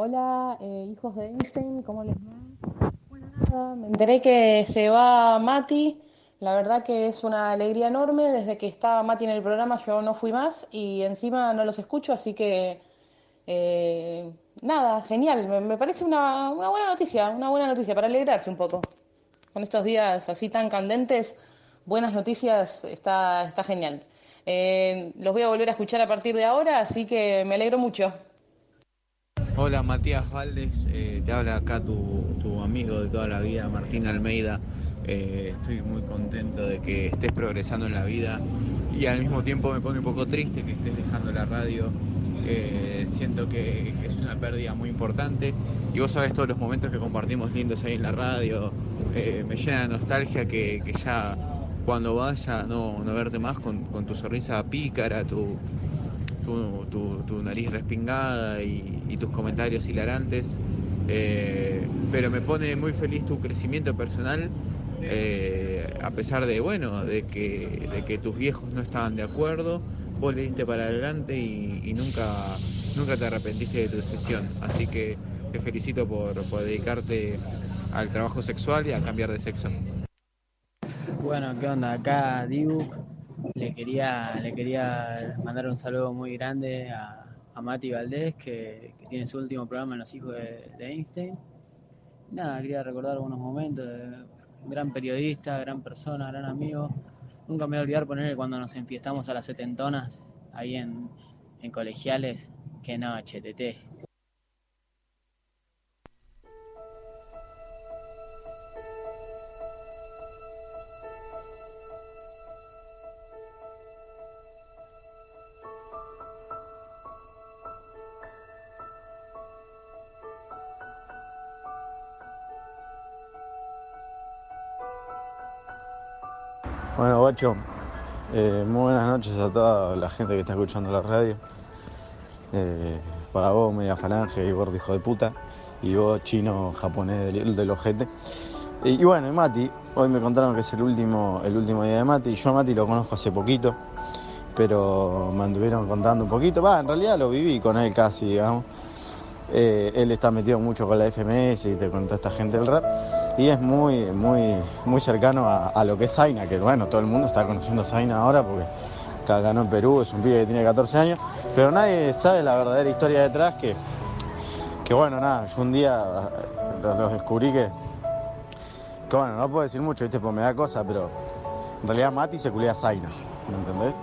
Hola, eh, hijos de Einstein, ¿cómo les va? Bueno, nada, me enteré que se va Mati. La verdad que es una alegría enorme. Desde que estaba Mati en el programa yo no fui más y encima no los escucho, así que eh, nada, genial. Me, me parece una, una buena noticia, una buena noticia para alegrarse un poco. Con estos días así tan candentes, buenas noticias, está, está genial. Eh, los voy a volver a escuchar a partir de ahora, así que me alegro mucho. Hola Matías Valdes, eh, te habla acá tu, tu amigo de toda la vida, Martín Almeida. Eh, estoy muy contento de que estés progresando en la vida y al mismo tiempo me pone un poco triste que estés dejando la radio. Eh, siento que es una pérdida muy importante y vos sabés todos los momentos que compartimos lindos ahí en la radio. Eh, me llena de nostalgia que, que ya cuando vaya no, no verte más con, con tu sonrisa pícara, tu... Tu, tu, tu nariz respingada y, y tus comentarios hilarantes, eh, pero me pone muy feliz tu crecimiento personal, eh, a pesar de, bueno, de que, de que tus viejos no estaban de acuerdo, vos le diste para adelante y, y nunca, nunca te arrepentiste de tu decisión, así que te felicito por, por dedicarte al trabajo sexual y a cambiar de sexo. Bueno, ¿qué onda? Acá Dibu. Le quería, le quería mandar un saludo muy grande a, a Mati Valdés, que, que tiene su último programa en Los Hijos de, de Einstein. Nada, quería recordar algunos momentos de un gran periodista, gran persona, gran amigo. Nunca me voy a olvidar ponerle cuando nos enfiestamos a las setentonas, ahí en, en Colegiales. Qué noche, Tete. Bueno, guacho, eh, muy buenas noches a toda la gente que está escuchando la radio. Eh, para vos, media falange y gordo hijo de puta, y vos, chino japonés del, del ojete. Y, y bueno, y Mati, hoy me contaron que es el último, el último día de Mati. Yo a Mati lo conozco hace poquito, pero me anduvieron contando un poquito. Va, en realidad lo viví con él casi, digamos. Eh, él está metido mucho con la F M S y te contó esta gente del rap. Y es muy, muy, muy cercano a, a lo que es Zaina, que bueno, todo el mundo está conociendo a Zaina ahora porque ganó en Perú, es un pibe que tiene catorce años, pero nadie sabe la verdadera historia detrás, que, que bueno, nada, yo un día los, los descubrí que, que bueno, no puedo decir mucho, viste, porque me da cosa, pero en realidad Mati se culea a Zaina, ¿me entendés?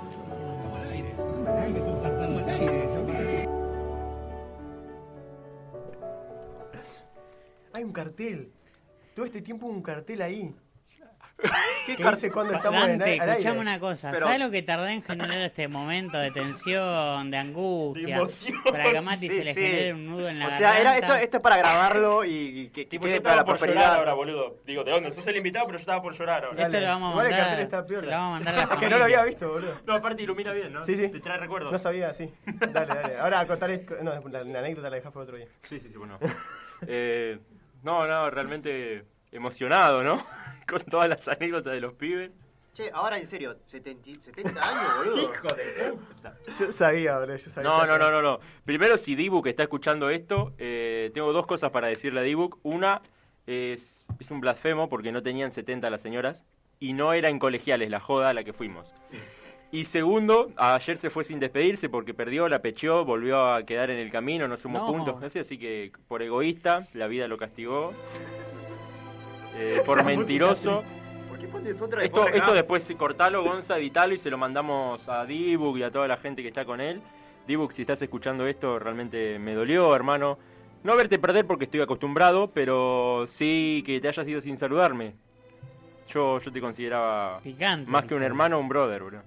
Hay un cartel. Todo este tiempo un cartel ahí. ¿Qué ¿Qué cartel? dice cuando estamos en Dante, al aire? escuchame una cosa. Pero- ¿Sabes lo que tardé en generar este momento de tensión, de angustia? De emoción. Para que a Mati Sí, se le sí. genere un nudo en la O sea, era, garganta. esto, esto es para grabarlo y, y que, que Tipo, quede yo para estaba la por llorar prosperidad. ahora, boludo. Digo, ¿de dónde? Sos el invitado, pero yo estaba por llorar ahora. Esto lo vamos a Igual el mandar, cartel está se piola. lo vamos a mandar a la Es que familia. no lo había visto, boludo. No, aparte ilumina bien, ¿no? Sí, sí. Te trae recuerdos. No sabía, sí. Dale, dale. Ahora a contar esto. No, la, la anécdota la dejas para otro día. Sí, sí, sí, bueno. eh, no, no, realmente emocionado, ¿no? Con todas las anécdotas de los pibes. Che, ahora en serio, setenta, setenta años, boludo. Hijo de puta. Yo sabía, boludo. Yo sabía. No, no, no, no, no. Primero, si Dibu que está escuchando esto, eh, tengo dos cosas para decirle a Dibu. Una es, es un blasfemo porque no tenían setenta las señoras y no era en Colegiales la joda a la que fuimos. Y segundo, ayer se fue sin despedirse porque perdió, la pecheó, volvió a quedar en el camino, nos fuimos No. juntos, no sé, así que por egoísta la vida lo castigó. Eh, por mentiroso. ¿Por qué pones otra Esto, después de esto acá? después cortalo, Gonza, editalo y se lo mandamos a Dibuk y a toda la gente que está con él. Dibuk, si estás escuchando esto, realmente me dolió, hermano. No verte perder porque estoy acostumbrado, pero sí que te hayas ido sin saludarme. Yo, yo te consideraba Picante. más que un hermano, un brother, bro.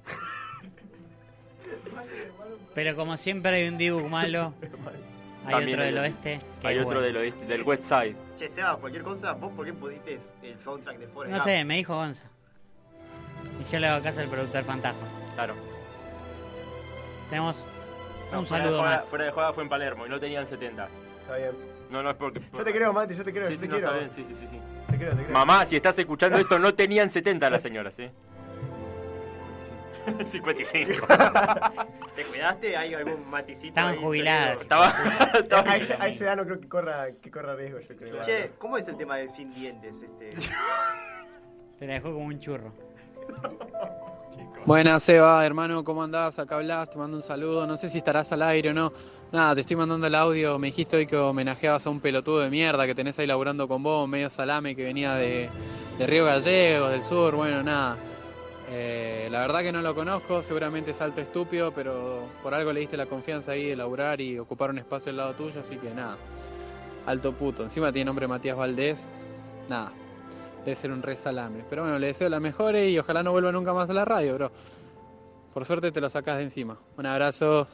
Pero como siempre hay un Dibu malo, hay También otro hay del otro. oeste. que Hay es otro bueno. del oeste, del West Side. Che, Seba, cualquier cosa, ¿vos por qué pusiste el soundtrack de Forrest No Gump? sé, me dijo Gonza. Y yo le hago caso al productor fantasma. Claro. Tenemos No, un fuera de saludo joda- más. Fuera de joda fue en Palermo y no tenían setenta. Está bien. No, no es porque... Yo te creo, Mati, yo te creo, Sí, yo sí, te no, quiero. está bien, sí, sí, sí, sí. Te creo, te creo. Mamá, si estás escuchando esto, no tenían setenta las señoras, ¿eh? cincuenta y cinco. ¿Te cuidaste? ¿Hay algún maticito? Estaban ahí jubiladas. salido? Estaba, estaba- A ese, a esa edad no creo que corra, que corra riesgo, yo creo. Che, ¿cómo es el tema de sin dientes? Este? Te la dejó como un churro. Buenas, Seba, hermano, ¿cómo andás? Acá hablas, te mando un saludo. No sé si estarás al aire o no. Nada, te estoy mandando el audio. Me dijiste hoy que homenajeabas a un pelotudo de mierda que tenés ahí laburando con vos, medio salame, que venía de, de Río Gallegos, del sur. Bueno, nada. Eh, la verdad que no lo conozco, seguramente es alto estúpido, pero por algo le diste la confianza ahí de laburar y ocupar un espacio al lado tuyo, así que nada. Alto puto. Encima tiene nombre Matías Valdés. Nada. Debe ser un re salame. Pero bueno, le deseo las mejores y ojalá no vuelva nunca más a la radio, bro. Por suerte te lo sacás de encima. Un abrazo.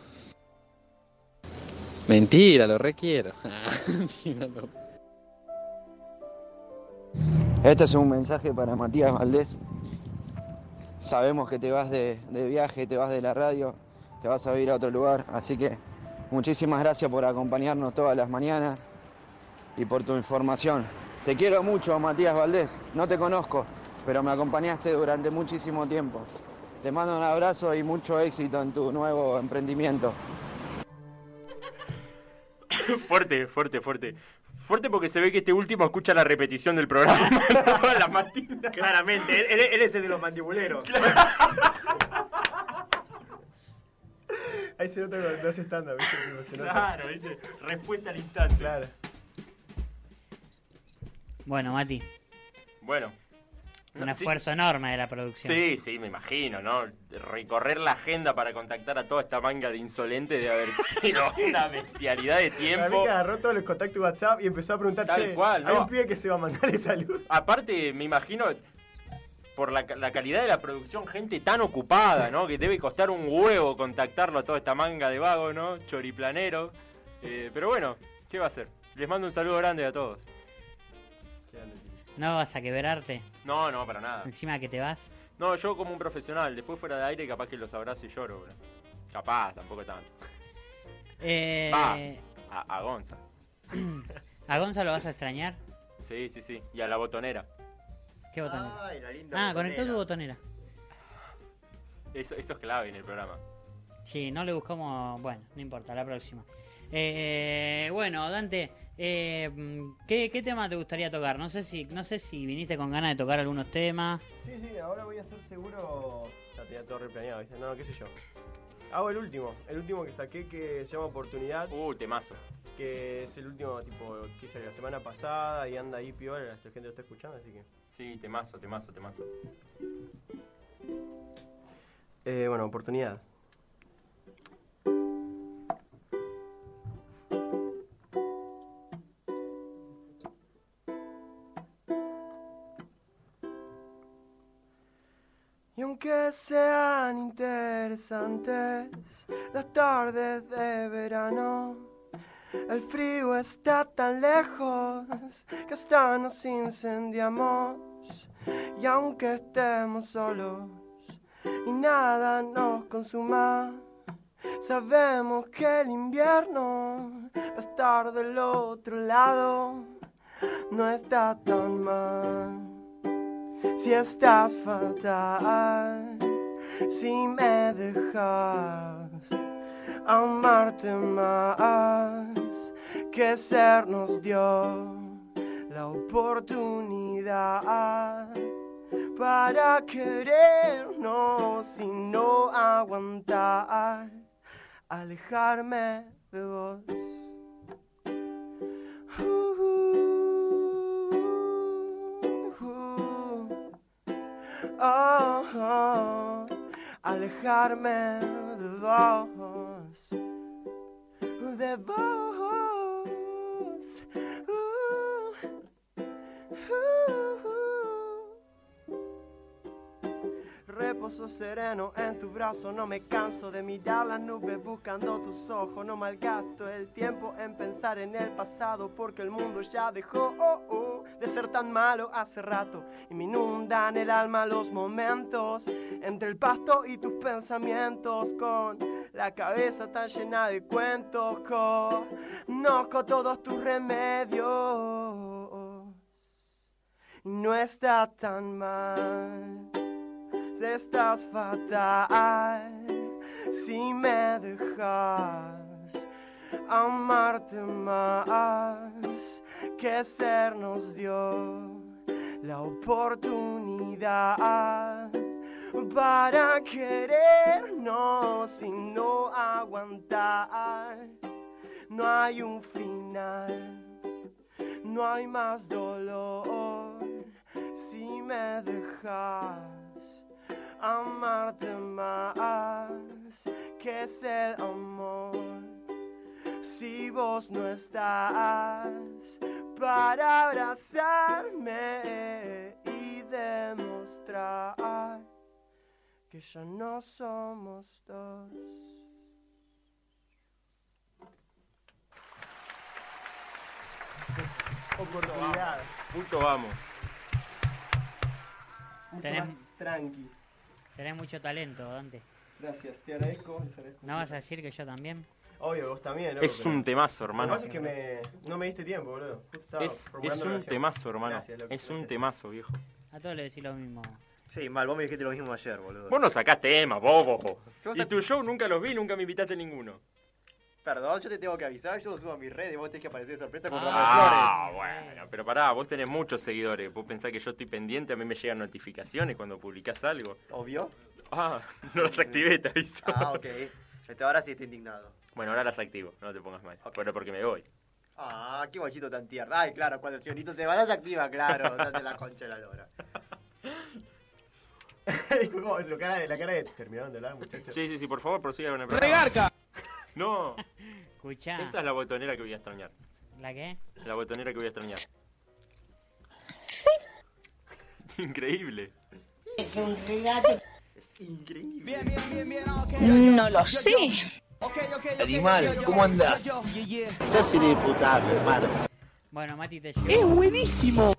Mentira, lo requiero. Este es un mensaje para Matías Valdés. Sabemos que te vas de, de viaje, te vas de la radio, te vas a ir a otro lugar, así que muchísimas gracias por acompañarnos todas las mañanas y por tu información. Te quiero mucho, Matías Valdés. No te conozco, pero me acompañaste durante muchísimo tiempo. Te mando un abrazo y mucho éxito en tu nuevo emprendimiento. Fuerte, fuerte, fuerte. Fuerte porque se ve que este último escucha la repetición del programa. La matina. Claramente, él, él- él es el de los mandibuleros. Ahí se nota cuando hace stand-up, ¿viste? Tipo, se nota. Claro, ¿viste? Respuesta al instante. Claro. Bueno, Mati, Bueno. un No, esfuerzo enorme de la producción. Sí, sí, me imagino, ¿no? Recorrer la agenda para contactar a toda esta manga de insolentes de haber sido una bestialidad de Para mí tiempo. que agarró todos los contactos de WhatsApp y empezó a preguntar, Tal che, cual, hay ¿no? un pibe que se va a mandarle salud. Aparte, me imagino, por la, la calidad de la producción, gente tan ocupada, ¿no? Que debe costar un huevo contactarlo a toda esta manga de vagos, ¿no? Choriplanero. Eh, pero bueno, ¿qué va a hacer? Les mando un saludo grande a todos. ¿No vas a quebrarte? No, no, para nada. Encima que te vas. No, yo como un profesional, después fuera de aire capaz que los abrazo y lloro, bro. Capaz, tampoco tanto. Eh, Va, a, a Gonza. ¿A Gonzalo vas a extrañar? Sí, sí, sí. Y a la botonera. ¿Qué botonera? Ay, la linda Ah, conectó tu botonera. Eso, eso es clave en el programa. Sí, no le buscamos... Bueno, no importa, la próxima. Eh, bueno, Dante, eh, ¿qué, ¿qué tema te gustaría tocar? No sé si no sé si viniste con ganas de tocar algunos temas. Sí, sí, ahora voy a hacer seguro... Ya tenía todo replaneado, ¿viste? No, qué sé yo. Hago el último, el último que saqué que se llama Oportunidad. Uh, temazo. Que es el último, tipo, que hice la semana pasada y anda ahí piola, la gente lo está escuchando, así que... Sí, temazo, temazo, temazo. Eh, bueno, Oportunidad. Y aunque sean interesantes las tardes de verano, el frío está tan lejos que hasta nos incendiamos. Y aunque estemos solos y nada nos consuma, sabemos que el invierno va a estar del otro lado. No está tan mal. Si estás fatal, si me dejas amarte más, que ser nos dio la oportunidad para querernos y no aguantar alejarme de vos. Oh, oh, alejarme de vos, de vos. Uh, uh, uh. Reposo sereno en tu brazo, no me canso de mirar las nubes buscando tus ojos. No malgasto el tiempo en pensar en el pasado, porque el mundo ya dejó oh, oh, de ser tan malo hace rato. Y me inundan el alma los momentos entre el pasto y tus pensamientos, con la cabeza tan llena de cuentos. Conozco todos tus remedios y no está tan mal. estás fatal si me dejas amarte más que ser nos dio la oportunidad para querernos y no aguantar. No hay un final, no hay más dolor si me dejas amarte más que es el amor. Si vos no estás para abrazarme y demostrar que ya no somos dos. Oportunidad. Punto vamos. Mucho Tenés- más tranqui. Tenés mucho talento, Dante. Gracias, te agradezco. les agradezco ¿No vas mucho. a decir que yo también? Obvio, vos también, loco, Es pero- un temazo, Lo que hermano. pasa es que me, no me diste tiempo, boludo. Justo estaba Es, es procurando un la canción. temazo, hermano. Gracias, loco, es un gracias. temazo, viejo. A todos le decís lo mismo. Sí, mal, vos me dijiste lo mismo ayer, boludo. Vos no sacás temas, bobo. Yo Y sac- tu show nunca los vi, nunca me invitaste a ninguno. Perdón, yo te tengo que avisar, yo lo subo a mis redes, vos tenés que aparecer de sorpresa con Ah, Ramos bueno, pero pará, vos tenés muchos seguidores. Vos pensás que yo estoy pendiente, a mí me llegan notificaciones cuando publicás algo. Flores. ¿Obvio? Ah, no las activé, te aviso. Ah, ok. Este, ahora sí estoy indignado. Bueno, ahora las activo, no te pongas mal. Pero porque me voy. Ah, qué guachito tan tierno. Ay, claro, cuando el señorito se va, las activa, claro. Date la concha de la lora. ¿Cómo es la cara de la cara de terminaron de hablar, muchachos? Sí, sí, sí, por favor, prosiga con el programa. ¡Regarca! No, Escuchá. esa es la botonera que voy a extrañar. ¿La qué? La botonera que voy a extrañar. Sí. Increíble. Es un regate. Es increíble. Bien, bien, bien, bien, ok. No lo sé. Animal, ¿cómo andás? Sos inimputable, hermano. Bueno, Mati, te llegó. ¡Es buenísimo!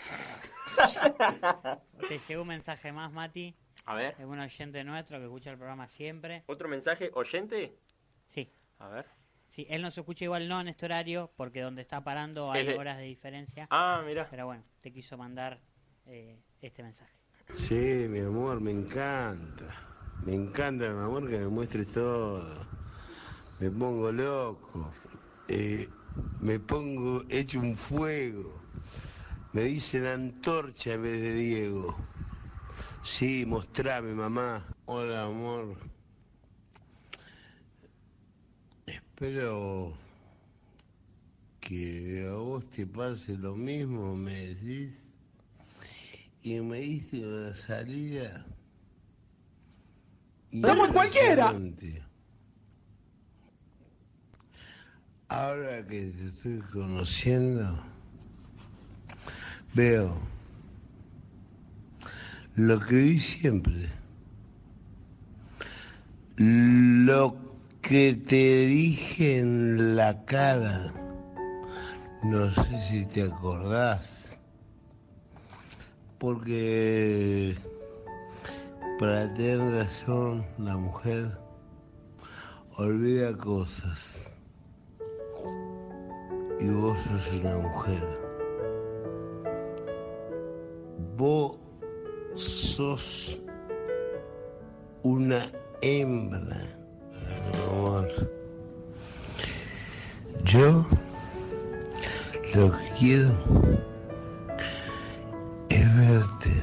Te llegó un mensaje más, Mati. A ver. Es un oyente nuestro que escucha el programa siempre. ¿Otro mensaje? ¿Oyente? Sí. A ver. Sí, él no se escucha igual no en este horario porque donde está parando hay Es de- horas de diferencia. Ah, mirá. Pero bueno, te quiso mandar eh, este mensaje. Sí, mi amor, me encanta. Me encanta, mi amor, que me muestres todo. Me pongo loco. Eh, me pongo hecho un fuego. Me dicen antorcha en vez de Diego. Sí, mostrame, mamá. Hola, amor. Espero que a vos te pase lo mismo, me decís. Y me diste la salida. ¡Estamos en cualquiera! Impresionante. Ahora que te estoy conociendo, veo lo que vi siempre. Lo que te dije en la cara. No sé si te acordás. Porque para tener razón la mujer olvida cosas. Y vos sos una mujer. Vos sos una hembra, amor. Yo lo que quiero es verte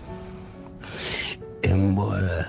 en bolas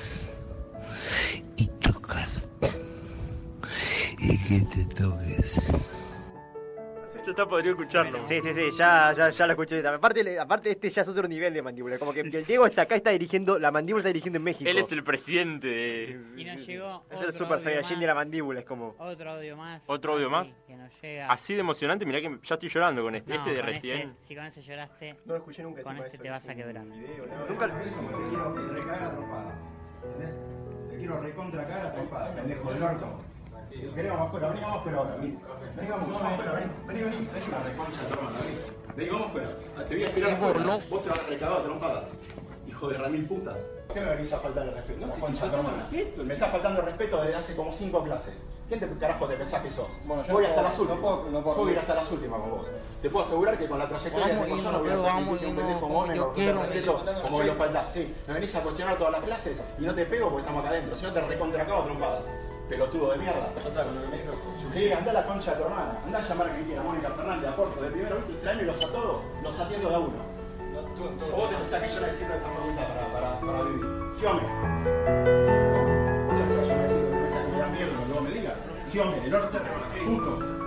y tocarte y que te toques. Yo está podría escucharlo. Sí, sí, sí, ya, ya, ya lo escuché. Aparte, le- aparte este ya es otro nivel de mandíbula. Como que el Diego está acá, está dirigiendo, la mandíbula está dirigiendo en México. Él es el presidente de... Y nos llegó Es otro el Super audio Saiyajin más, de la mandíbula, es como... Otro audio más. ¿Otro audio más? Que nos llega. Así de emocionante, mirá que ya estoy llorando con este. No, este de con Resident. este, si con ese lloraste, No lo escuché nunca. con encima este eso, te es vas a un quebrar. video, ¿no? Nunca Por eso te quiero recagar a trompada. ¿Entendés? Te quiero recontra cagar a trompada, pendejo del orto. Vení, vamos afuera, vení, vamos afuera ahora, vení. Vení, vamos, vamos afuera, vení, vení, vení, vení, la reconcha de tu hermana, vení. Vení, vamos afuera. Te voy a esperar afuera, vos te vas a recagar a trompada. Hijo hijo de remil putas. ¿Por qué me venís a faltar el respeto? No, concha de hermana. Me está faltando el respeto desde hace como cinco clases. ¿Quién te carajo te pensás que sos? Bueno, yo voy hasta las últimas. No puedo, no puedo. Yo voy a ir hasta las últimas con vos. Te puedo asegurar que con la trayectoria de ese persona voy a estar un pendejo como vos, me lo respeto como me lo faltás. Sí, me venís a cuestionar todas las clases y no te pego porque estamos acá adentro. Si no te recontra acabo trompada. Pelotudo de mierda. Sí, anda a la concha de tu hermana. Anda a llamar a Cristina, Mónica Fernández, a Porto de primero, ¿viste? Tráemelos a todos, los atiendo de a uno. ¿O vos te pensás que yo necesito esta facultad para, para, para vivir? ¿Sí o no? ¿Vos te pensás que yo necesito que me, me da miedo lo que vos me digas? ¿Sí o no? El orto, puto.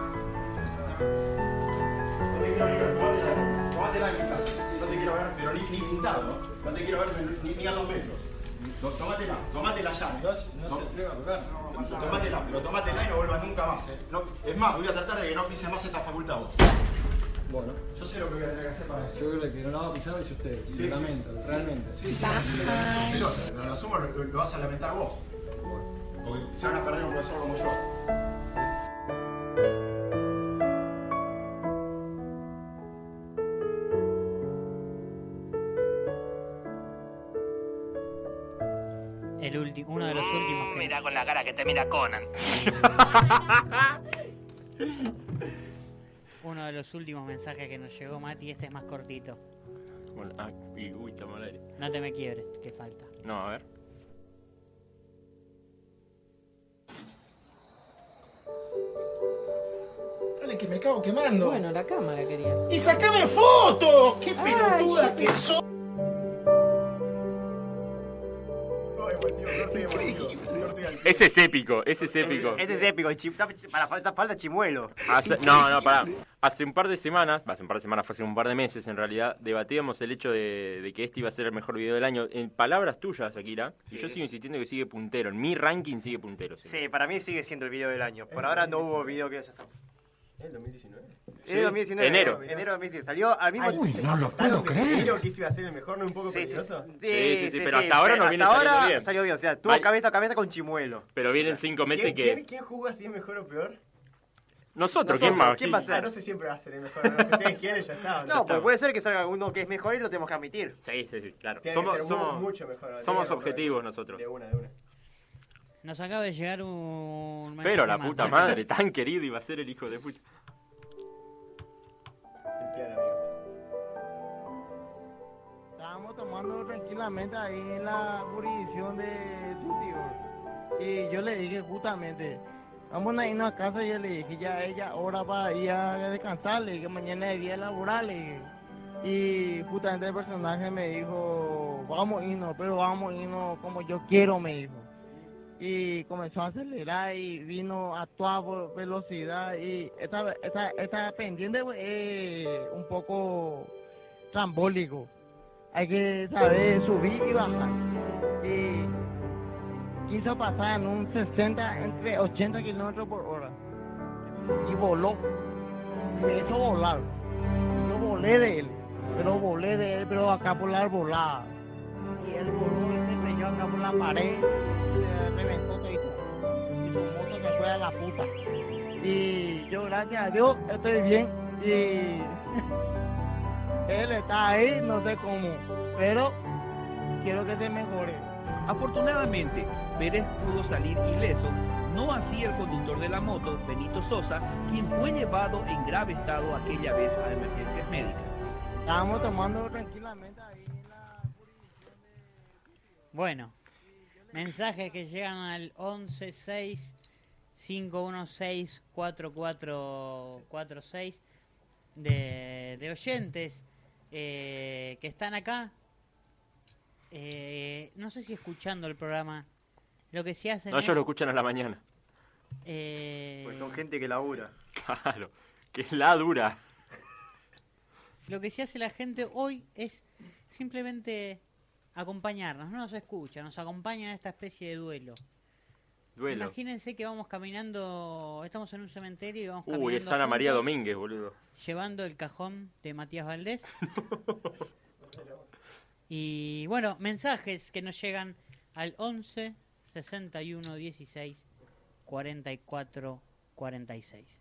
No te quiero ver, tomátela en mi casa. No te quiero ver, pero ni, ni pintado, ¿no? No te quiero ver ni, ni a dos metros. Tomátela, tomátela ya. No, no se atreva a tocar. Tomátela, pero tomátela y no vuelvas nunca más. ¿eh? No, es más, voy a tratar de que no pises más esta facultad vos. Bueno, yo sé lo que voy a tener que hacer para eso. Yo creo que no la va a pisar es usted. Sí, lo lamento, sí, realmente. Sí, sí, sí, lo, lo, lo asumo, lo, lo vas a lamentar vos. Porque se van a perder un profesor como yo. El último, uno de los mm, últimos que... Mira con la cara que te mira Conan. Uno de los últimos mensajes que nos llegó, Mati, este es más cortito. Bueno, ah, uy, estamos al aire. No te me quiebres, que falta. No, a ver. Dale que me cago quemando. Bueno, la cámara querías. ¡Y sacame fotos! ¡Qué pelotuda Ay, que sos! Ese es épico, ese es épico. Este es épico, para falta, falta chimuelo. Hace, no, no, pará. Hace un par de semanas, hace un par de semanas, fue hace un par de meses en realidad, debatíamos el hecho de, de que este iba a ser el mejor video del año. En palabras tuyas, Akira, sí. Y yo sigo insistiendo que sigue puntero. En mi ranking sigue puntero. Sí, sí, para mí sigue siendo el video del año. Por ahora no hubo video que haya estado. ¿En dos mil diecinueve? Sí, dos mil diecinueve. Enero. Enero de dos mil diecinueve. Salió al mismo tiempo. Uy, no lo puedo creer. ¿Creo que iba a ser el mejor, no un poco sí, peligroso? Sí, sí, sí, sí, sí, sí, pero sí, hasta ahora nos hasta viene ahora saliendo bien. Salió bien, o sea, tuvo Vale. cabeza a cabeza con chimuelo. Pero vienen cinco meses ¿Quién, que... ¿quién, ¿Quién jugó así mejor o peor? Nosotros, Nosotros, ¿quién más? ¿quién va a ser? Ah, no sé, siempre va a ser el mejor. No sé, ustedes quieren, ya está. No, pues puede ser que salga uno que es mejor y lo tenemos que admitir. Sí, sí, sí, claro. Tiene Somos, que ser somos, mucho mejor. somos objetivos nosotros. De una, de una. Nos acaba de llegar un mensaje Pero la más. puta madre, tan querido iba a ser el hijo de puta. Estábamos tomando tranquilamente ahí en la jurisdicción de tu tío. Y yo le dije justamente, vamos a irnos a casa y yo le dije, ya ella ahora va a ir a descansar, le dije, mañana es día laboral. Le dije. Y justamente el personaje me dijo, vamos a irnos, pero vamos a irnos como yo quiero, me dijo. Y comenzó a acelerar y vino a toda velocidad y esta, esta, esta pendiente es un poco trambólico. Hay que saber subir y bajar. Y quiso pasar en un sesenta, entre ochenta kilómetros por hora. Y voló. Me hizo volar. Yo volé de él. Pero volé de él, pero acá por la arbolada. Y él voló y se empeñó acá por la pared. Se reventó todo. Y su moto se fue a la puta. Y yo, gracias a Dios, estoy bien. Y él está ahí, no sé cómo, pero quiero que se mejore. Afortunadamente, Pérez pudo salir ileso, no así el conductor de la moto, Benito Sosa, quien fue llevado en grave estado aquella vez a emergencias médicas. Estábamos tomando tranquilamente ahí en la jurisdicción de... Bueno, mensajes que llegan al once seis cinco uno seis cuatro cuatro cuatro seis de, de oyentes eh, que están acá. Eh, no sé si escuchando el programa, lo que sí hacen No, es, ellos lo escuchan a la mañana. Eh, Porque son gente que labura. Claro, que es la dura. Lo que sí hace la gente hoy es simplemente acompañarnos, no nos escucha, nos acompaña en esta especie de duelo. Duelo. Imagínense que vamos caminando, estamos en un cementerio y vamos caminando Uy, es Ana María juntos, Domínguez, boludo. llevando el cajón de Matías Valdés. Y bueno, mensajes que nos llegan al once sesenta y uno dieciséis cuarenta y cuatro cuarenta y seis.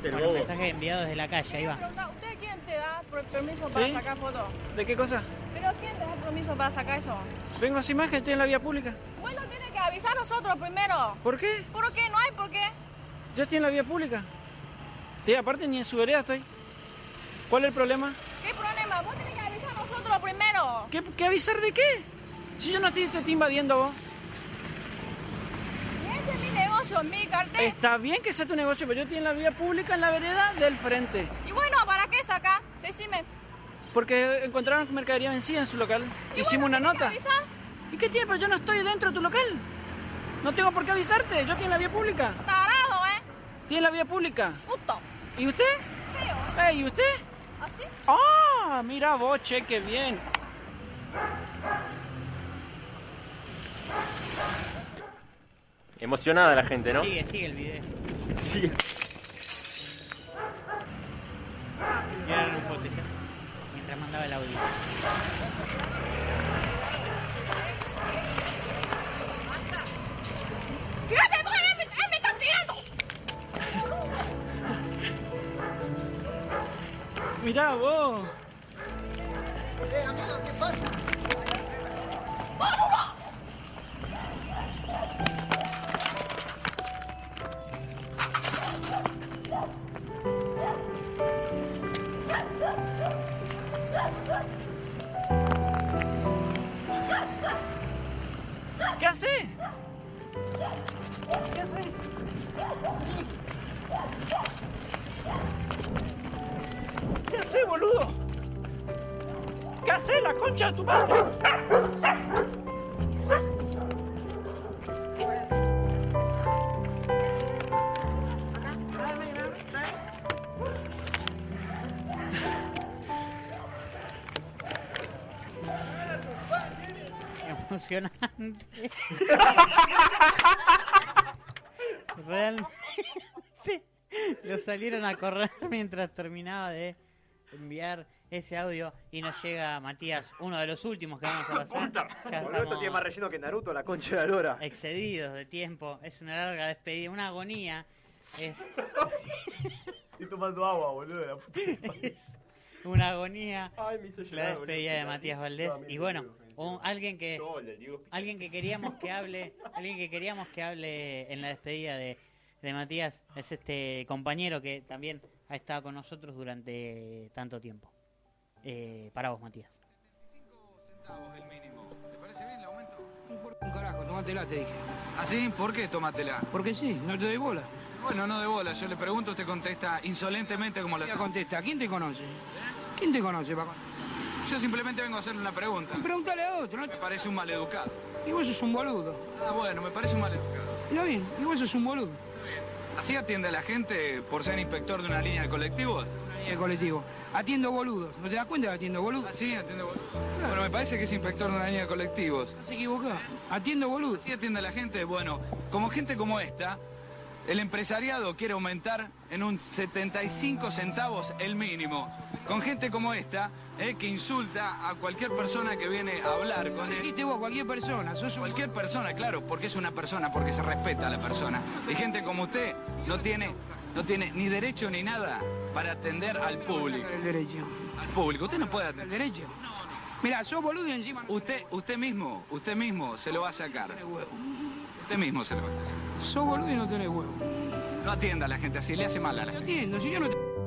el Bueno, bobo. mensaje enviado desde la calle, ahí va. ¿Usted quién te da per- permiso para ¿Sí? sacar fotos? ¿De qué cosa? ¿Pero quién te da permiso para sacar eso? Vengo sin imagen, estoy en la vía pública. Bueno, tiene que avisar a nosotros primero. ¿Por qué? ¿Por qué? ¿No hay por qué? Yo estoy en la vía pública. Sí, aparte ni en su vereda estoy. ¿Cuál es el problema? ¿Qué problema? Vos tenés que avisar a nosotros primero. ¿Qué, qué avisar de qué? Si yo no te, te estoy invadiendo vos. Y ese es mi negocio, mi cartel. Está bien que sea tu negocio, pero yo estoy en la vía pública, en la vereda del frente. Y bueno, ¿para qué sacar? Decime. Porque encontraron mercadería vencida en su local. Y Hicimos bueno, una ¿tenés que nota. avisar? ¿Y qué tiene? Pero yo no estoy dentro de tu local. No tengo por qué avisarte. Yo estoy en la vía pública. Tarado, ¿eh? Estoy en la vía pública. Puto. ¿Y usted? Feo. Eh, ¿Y usted? ¿Así? ¡Ah! Mira vos, che, qué bien. Emocionada la gente, ¿no? Sigue, sigue el video. Sí. Y ahora un bote ya. Mientras mandaba el audio. Fíjate, porque él me, él me está pegando. Mirá vos. Eh, amigo, ¿qué pasa? ¿Qué hace? ¿Qué hace? ¿Qué hace, boludo? ¿Qué hace la concha de tu madre? Emocionante. Realmente lo salieron a correr mientras terminaba de enviar ese audio y nos llega Matías, uno de los últimos que vamos a pasar. Ya Boludo, esto tiene más relleno que Naruto, la concha de la lora. excedidos de tiempo, es una larga despedida, una agonía. Es Estoy tomando agua, boludo, la puta. es una agonía Ay, me hizo la llorar, despedida boludo. de Matías Valdés. Y bueno, un- alguien que alguien que queríamos que hable, alguien que queríamos que hable en la despedida de, de Matías es este compañero que también ha estado con nosotros durante tanto tiempo. Eh, para vos, Matías. ¿Te parece bien el aumento? Un carajo, tómatela, te dije. ¿Ah, sí? ¿Por qué tómatela? Porque sí, no te doy bola. Bueno, no de bola. Yo le pregunto, usted contesta insolentemente como la... ¿Quién contesta? ¿Quién te conoce? ¿Quién te conoce, Paco? Yo simplemente vengo a hacerle una pregunta. Pregúntale a otro, ¿no? Me parece un maleducado. Y vos sos un boludo. Ah, bueno, me parece un maleducado. Está bien, y vos sos un boludo. ¿Así atiende a la gente por ser inspector de una línea de colectivos? Una línea de colectivo. Atiendo boludos. ¿No te das cuenta que atiendo boludos? ¿Ah, sí? Atiendo boludos. Bueno, me parece que es inspector de una línea de colectivos. Se equivocó. Atiendo boludos. ¿Así atiende a la gente? Bueno, como gente como esta, el empresariado quiere aumentar en un setenta y cinco centavos el mínimo. Con gente como esta, eh, que insulta a cualquier persona que viene a hablar con él. Dijiste vos, cualquier persona. Sos un... Cualquier persona, claro, porque es una persona, porque se respeta a la persona. Y gente como usted no tiene, no tiene ni derecho ni nada para atender al público. El derecho. Al público. Usted no puede atender. ¿El derecho? No, no. Mira, sos boludo y encima... Usted, usted mismo, usted mismo se lo va a sacar. Usted mismo se lo va a sacar. Sos boludo y no tenés huevo. No atienda a la gente así, le hace mal a la gente. No atiendo, si yo no te...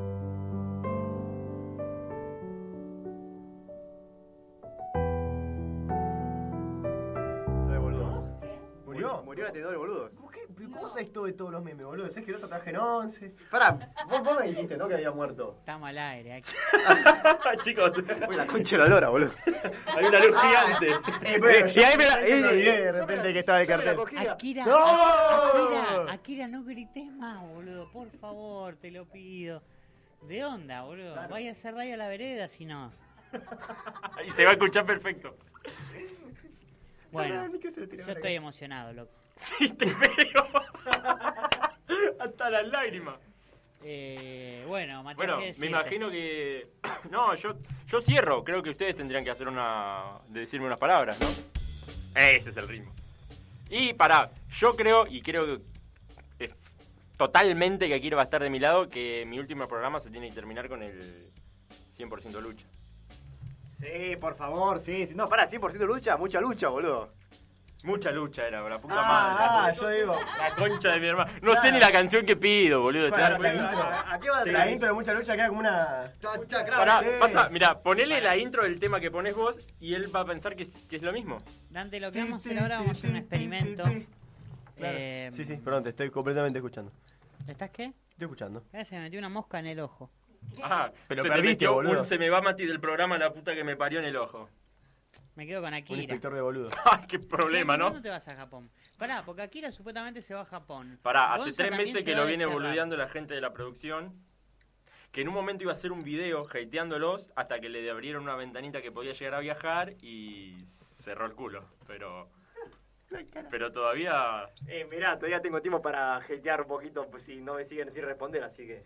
Lo de boludos. ¿Murió? Murió la tenedor de boludos. ¿Cómo, qué? ¿Cómo sabes todo de todos los memes, boludo? ¿Sabes que el otro traje en once? Pará, vos, vos me dijiste, ¿no? Que había muerto. Estamos al aire. Aquí. Chicos, Uy, la concha de la lora, boludo. hay una luz gigante. Eh, pero y ahí me la... yo y- me olvidé de repente que estaba el yo me la cartel. cogía. Akira, ¡No! Akira, Akira, no grites más, boludo. Por favor, te lo pido. ¿De onda, boludo? Vaya a hacer radio a la vereda, si no. Y se va a escuchar perfecto. Bueno, yo estoy emocionado, loco. Sí, te veo. Hasta las lágrimas. Eh, bueno, Matías, Bueno, ¿qué me decirte? imagino que... No, yo, yo cierro. Creo que ustedes tendrían que hacer una... de decirme unas palabras, ¿no? Ese es el ritmo. Y pará, yo creo, y creo que... eh, totalmente que Akira va a estar de mi lado, que mi último programa se tiene que terminar con el cien por ciento lucha. Sí, por favor, sí. sí. No, para, cien por ciento lucha, mucha lucha, boludo. Mucha lucha era, la puta Ah, madre. ah, yo digo. La concha de mi hermano. No Claro. sé ni la canción que pido, boludo. ¿te Bueno, das la cuenta? intro. ¿A qué va Sí, la intro de mucha lucha queda como una... Pará, Sí. pasa, mirá, ponele la intro del tema que pones vos y él va a pensar que es, que es lo mismo. Dante, lo que vamos a hacer ahora, vamos a hacer un experimento. Claro. Eh, Sí, sí, perdón, te estoy completamente escuchando. ¿Estás qué? Estoy escuchando. Eh, se me metió una mosca en el ojo. Ah, Pero se te perdiste, metió boludo. un se me va Mati del programa la puta que me parió en el ojo. Me quedo con Un Akira. inspector de boludo. Ay, qué problema, Che, ¿no? ¿cuándo te vas a Japón? Pará, porque Akira supuestamente se va a Japón. Pará, hace Gonza tres también meses se que va lo a viene desterrar. boludeando la gente de la producción. Que en un momento iba a hacer un video hateándolos hasta que le abrieron una ventanita que podía llegar a viajar y cerró el culo. Pero. Pero todavía. Eh, mirá, todavía tengo tiempo para hatear un poquito pues, si no me siguen sin responder, así que...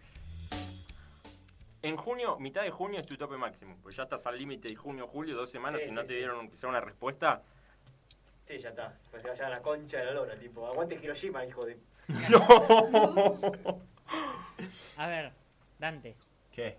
En junio, mitad de junio es tu tope máximo. Pues ya estás al límite de junio, julio, dos semanas Sí, y no sí, te sí. dieron aunque sea una respuesta. Sí, ya está. Pues se vaya a la concha de la lora, tipo. Aguante Hiroshima, hijo de... No. A ver, Dante. ¿Qué?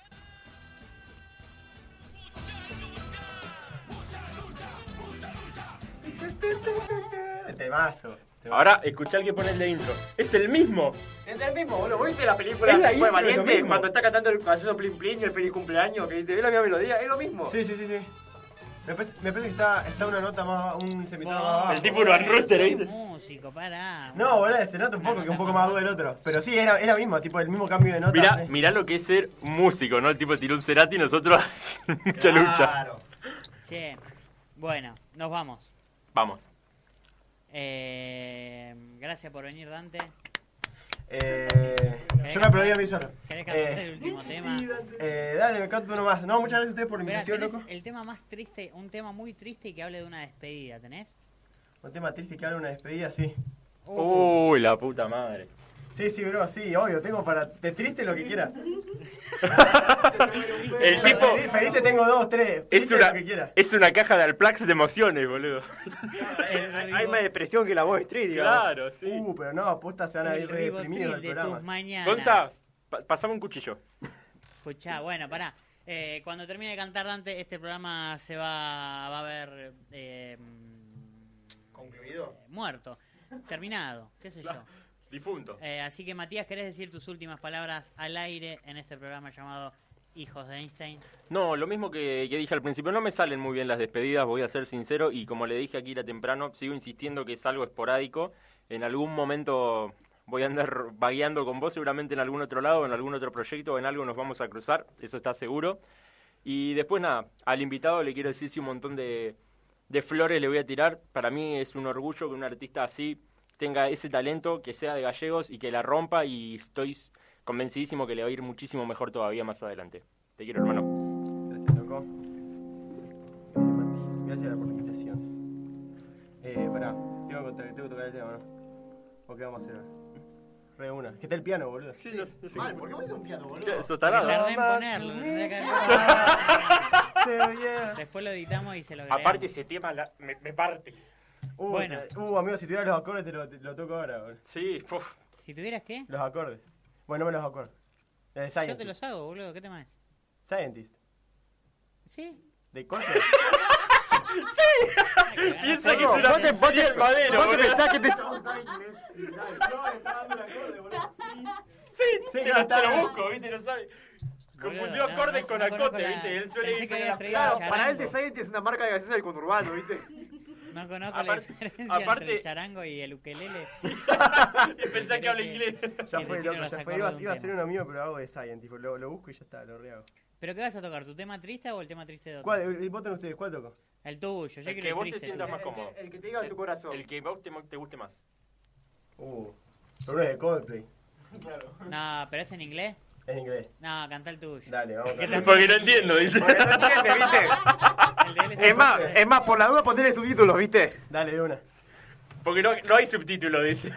Temazo. Ahora, escuchá el que pone el de intro. Es el mismo. Es el mismo, boludo. ¿Viste la película Es la Fue intro, es lo Valiente? mismo. Cuando está cantando el haciendo plin plin y el feliz cumpleaños, que dice, ve la misma melodía, es lo mismo. Sí, sí, sí, sí. Me parece, me parece que está, está una nota más, un semitono más abajo. El tipo Urban Rooster, Soy ¿eh? músico, pará. No, boludo, se nota un poco que un poco más agudo el otro. Pero sí, era, era mismo, tipo el mismo cambio de nota. Mirá, Sí. mirá lo que es ser músico, ¿no? El tipo tiró un Cerati y nosotros mucha lucha. Claro. Che, bueno, nos vamos. Vamos. Eh, gracias por venir, Dante. Eh, yo me aplaudí a mí solo. ¿Querés cantar Eh, el último tema? eh, dale, me canto uno más. No, muchas gracias a ustedes por la Esperá, invitación, ¿tenés loco. el tema más triste, un tema muy triste y que hable de una despedida, ¿tenés? Un tema triste que habla de una despedida, sí. Uy, la puta madre. Sí, sí, bro, sí, obvio, tengo para... De triste lo que quiera. El tipo Feliz- Felices tengo dos, tres. es Triste una, lo que quiera. es una caja de Alplax de emociones, boludo. Hay, hay más depresión que la Wall Street, digamos. Claro, sí. Uh, pero no, aposta se van a El ir re deprimidos ribotril del de tus programa. mañanas. Gonza, pa- pasame un cuchillo. Escuchá, bueno, pará. Eh, cuando termine de cantar Dante, este programa se va, va a ver eh, ¿Concluido? muerto, terminado, qué sé yo. Difunto. Eh, así que Matías, ¿querés decir tus últimas palabras al aire en este programa llamado Hijos de Einstein? No, lo mismo que, que dije al principio, no me salen muy bien las despedidas, voy a ser sincero, y como le dije aquí era temprano, sigo insistiendo que es algo esporádico. En algún momento voy a andar vagueando con vos, seguramente en algún otro lado, en algún otro proyecto, o en algo nos vamos a cruzar, eso está seguro. Y después nada, al invitado le quiero decir si un montón de, de flores le voy a tirar. Para mí es un orgullo que un artista así tenga ese talento, que sea de Gallegos y que la rompa, y estoy convencidísimo que le va a ir muchísimo mejor todavía más adelante. Te quiero, hermano. Gracias, loco. Gracias, Mati. Gracias por la invitación. Eh, pará, tengo que, tengo que tocar el tema, ¿no? ¿O qué vamos a hacer ahora? Re una. ¿Qué está el piano, boludo? Sí, no sé. Mal, ¿por qué pones un piano, boludo? ¿Qué? ¿Sos tarado? Tardé en ponerlo. tendría que haber- Después lo editamos y se lo agregamos. Aparte ese tema la- me, me parte. Uh, Bueno. eh, uh, amigo, si tuvieras los acordes te lo, te lo toco ahora, boludo. Sí, uf. Si tuvieras qué, Los acordes. Bueno, no me los acuerdo. La de yo Scientist. te los hago, boludo. ¿Qué tema es? Scientist. ¿Sí? ¿De corte? Piensa que es una vos te- vos te- el madero, vos te boludo. pensás que te... Sí, Sí, te, no, lo, está te lo bien. busco, viste, no sabe. Boludo, Confundió no, acordes no, con no conozco acote, la- viste. Él suele pensé ir que con habías la traído Claro, charango. para él de Scientist es una marca de gaseosa del conurbano, ¿viste? No conozco Aparte- la diferencia aparte- entre el charango y el ukelele. Pensá que habla inglés. Ya Y fue, le loco, tiro los ya fue. acordes Iba, de un iba a ser tema. uno mío, pero hago de Scientist. Lo, lo busco y ya está, lo rehago. ¿Pero qué vas a tocar? ¿Tu tema triste o el tema triste de otro? ¿Cuál? eh, Voten ustedes, ¿cuál toco? El tuyo, yo El quiero que el vos te triste. sientas tuyo. más cómodo. El que te diga en tu corazón. El que vos te, te guste más. Uh, uno es de Coldplay. No, pero es en inglés. En inglés. No, canta el tuyo. Dale, vamos. Que a también- Porque no entiendo, dice. Porque no entiende, ¿viste? El de él es Es más, es más, por la duda ponerle subtítulos, ¿viste? Dale, de una. Porque no, no hay subtítulo, dice.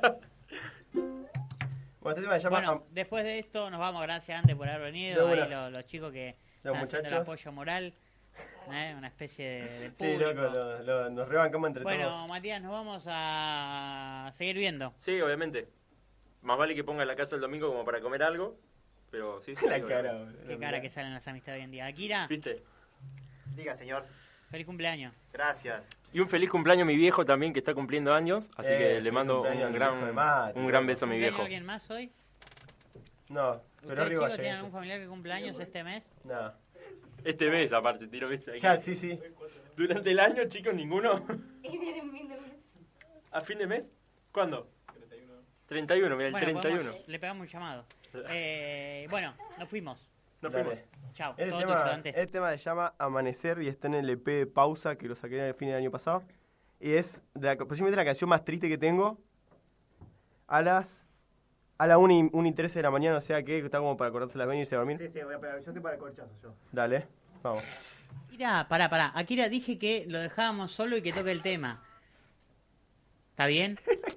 Bueno, este tema se llama... Bueno, después de esto nos vamos. Gracias, Ande, por haber venido. De Ahí una. los, los chicos que Los están haciendo el muchachos. apoyo moral. ¿eh? Una especie de, de Sí, público. loco, lo, lo- nos rebancamos entre Bueno, todos. Matías, nos vamos a seguir viendo. Sí, obviamente. Más vale que ponga la casa el domingo como para comer algo. Pero sí, sí. La digo, cara, ¿no? boludo. Qué cara que salen las amistades hoy en día. Akira, ¿Viste? Diga, señor. feliz cumpleaños. Gracias. Y un feliz cumpleaños a mi viejo también, que está cumpliendo años. Así Eh, que le feliz mando cumpleaños un al gran, viejo de Mati, un gran beso a mi ¿Cumpleaños viejo. alguien más hoy? No, pero ¿Ustedes arriba chicos ya tienen eso. algún familiar que cumple años este mes? No. Este mes, aparte, tiro, ¿viste? Ahí. Ya, sí, sí. Durante el año, chicos, ninguno. En el fin de mes. ¿A fin de mes? ¿Cuándo? treinta y uno, mira, el Bueno, treinta y uno. podemos- le pegamos un llamado. Eh, bueno, nos fuimos. Nos Dale. fuimos. Chao. El Todo tema, tuyo, Dante. el tema se llama Amanecer y está en el E P de Pausa que lo saqué en el fin del año pasado. Y es de la, posiblemente la canción más triste que tengo a las a la una y, una y trece de la mañana, o sea que está como para acordarse las venas y irse a dormir. Sí, sí, voy a pegar. Yo estoy para el corchazo, yo. Dale, vamos. Mira, pará, pará. Akira, dije que lo dejábamos solo y que toque el tema. ¿Está bien?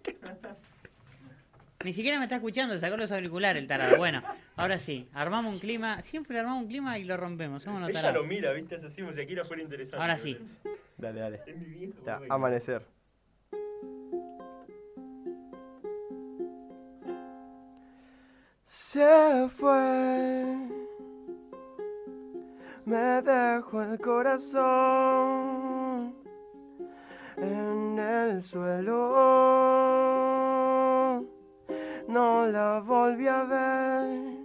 Ni siquiera me está escuchando, sacó los auriculares el tarado. Bueno, ahora sí, armamos un clima. Siempre armamos un clima y lo rompemos. Somos unos Ella tarados. lo mira, ¿viste? Es así como si Akira fuera interesante. Ahora sí. Dale, dale. Es mi viejo. Ya, venga. Amanecer. Se fue, me dejó el corazón en el suelo, no la volví a ver.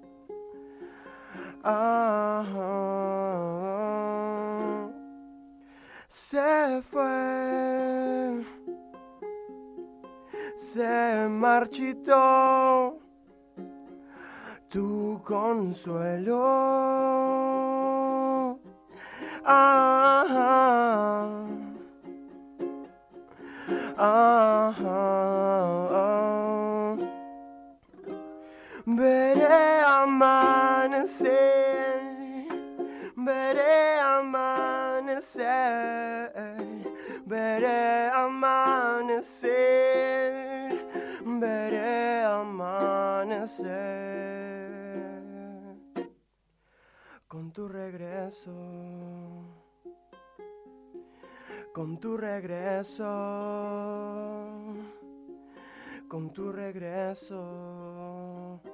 Ah, se fue, se marchitó tu consuelo. Ah, ah, ah. Veré amanecer, veré amanecer, veré amanecer, veré amanecer. Con tu regreso, con tu regreso, con tu regreso.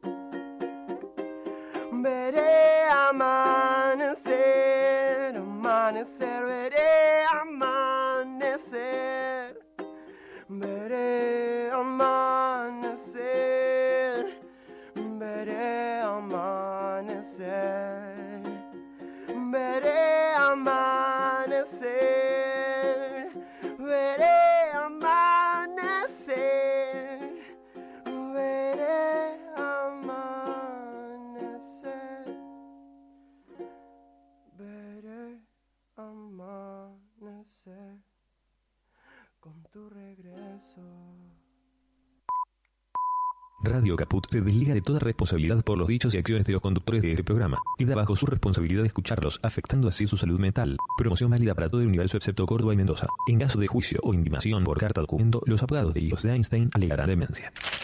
Veré amanecer, amanecer, veré amanecer, veré amanecer, veré amanecer, veré amanecer, veré amanecer, veré amanecer, veré amanecer con tu regreso. Radio Caput se desliga de toda responsabilidad por los dichos y acciones de los conductores de este programa. Queda bajo su responsabilidad escucharlos, afectando así su salud mental. Promoción válida para todo el universo excepto Córdoba y Mendoza. En caso de juicio o intimación por carta documento, los abogados de hijos de Einstein alegarán demencia.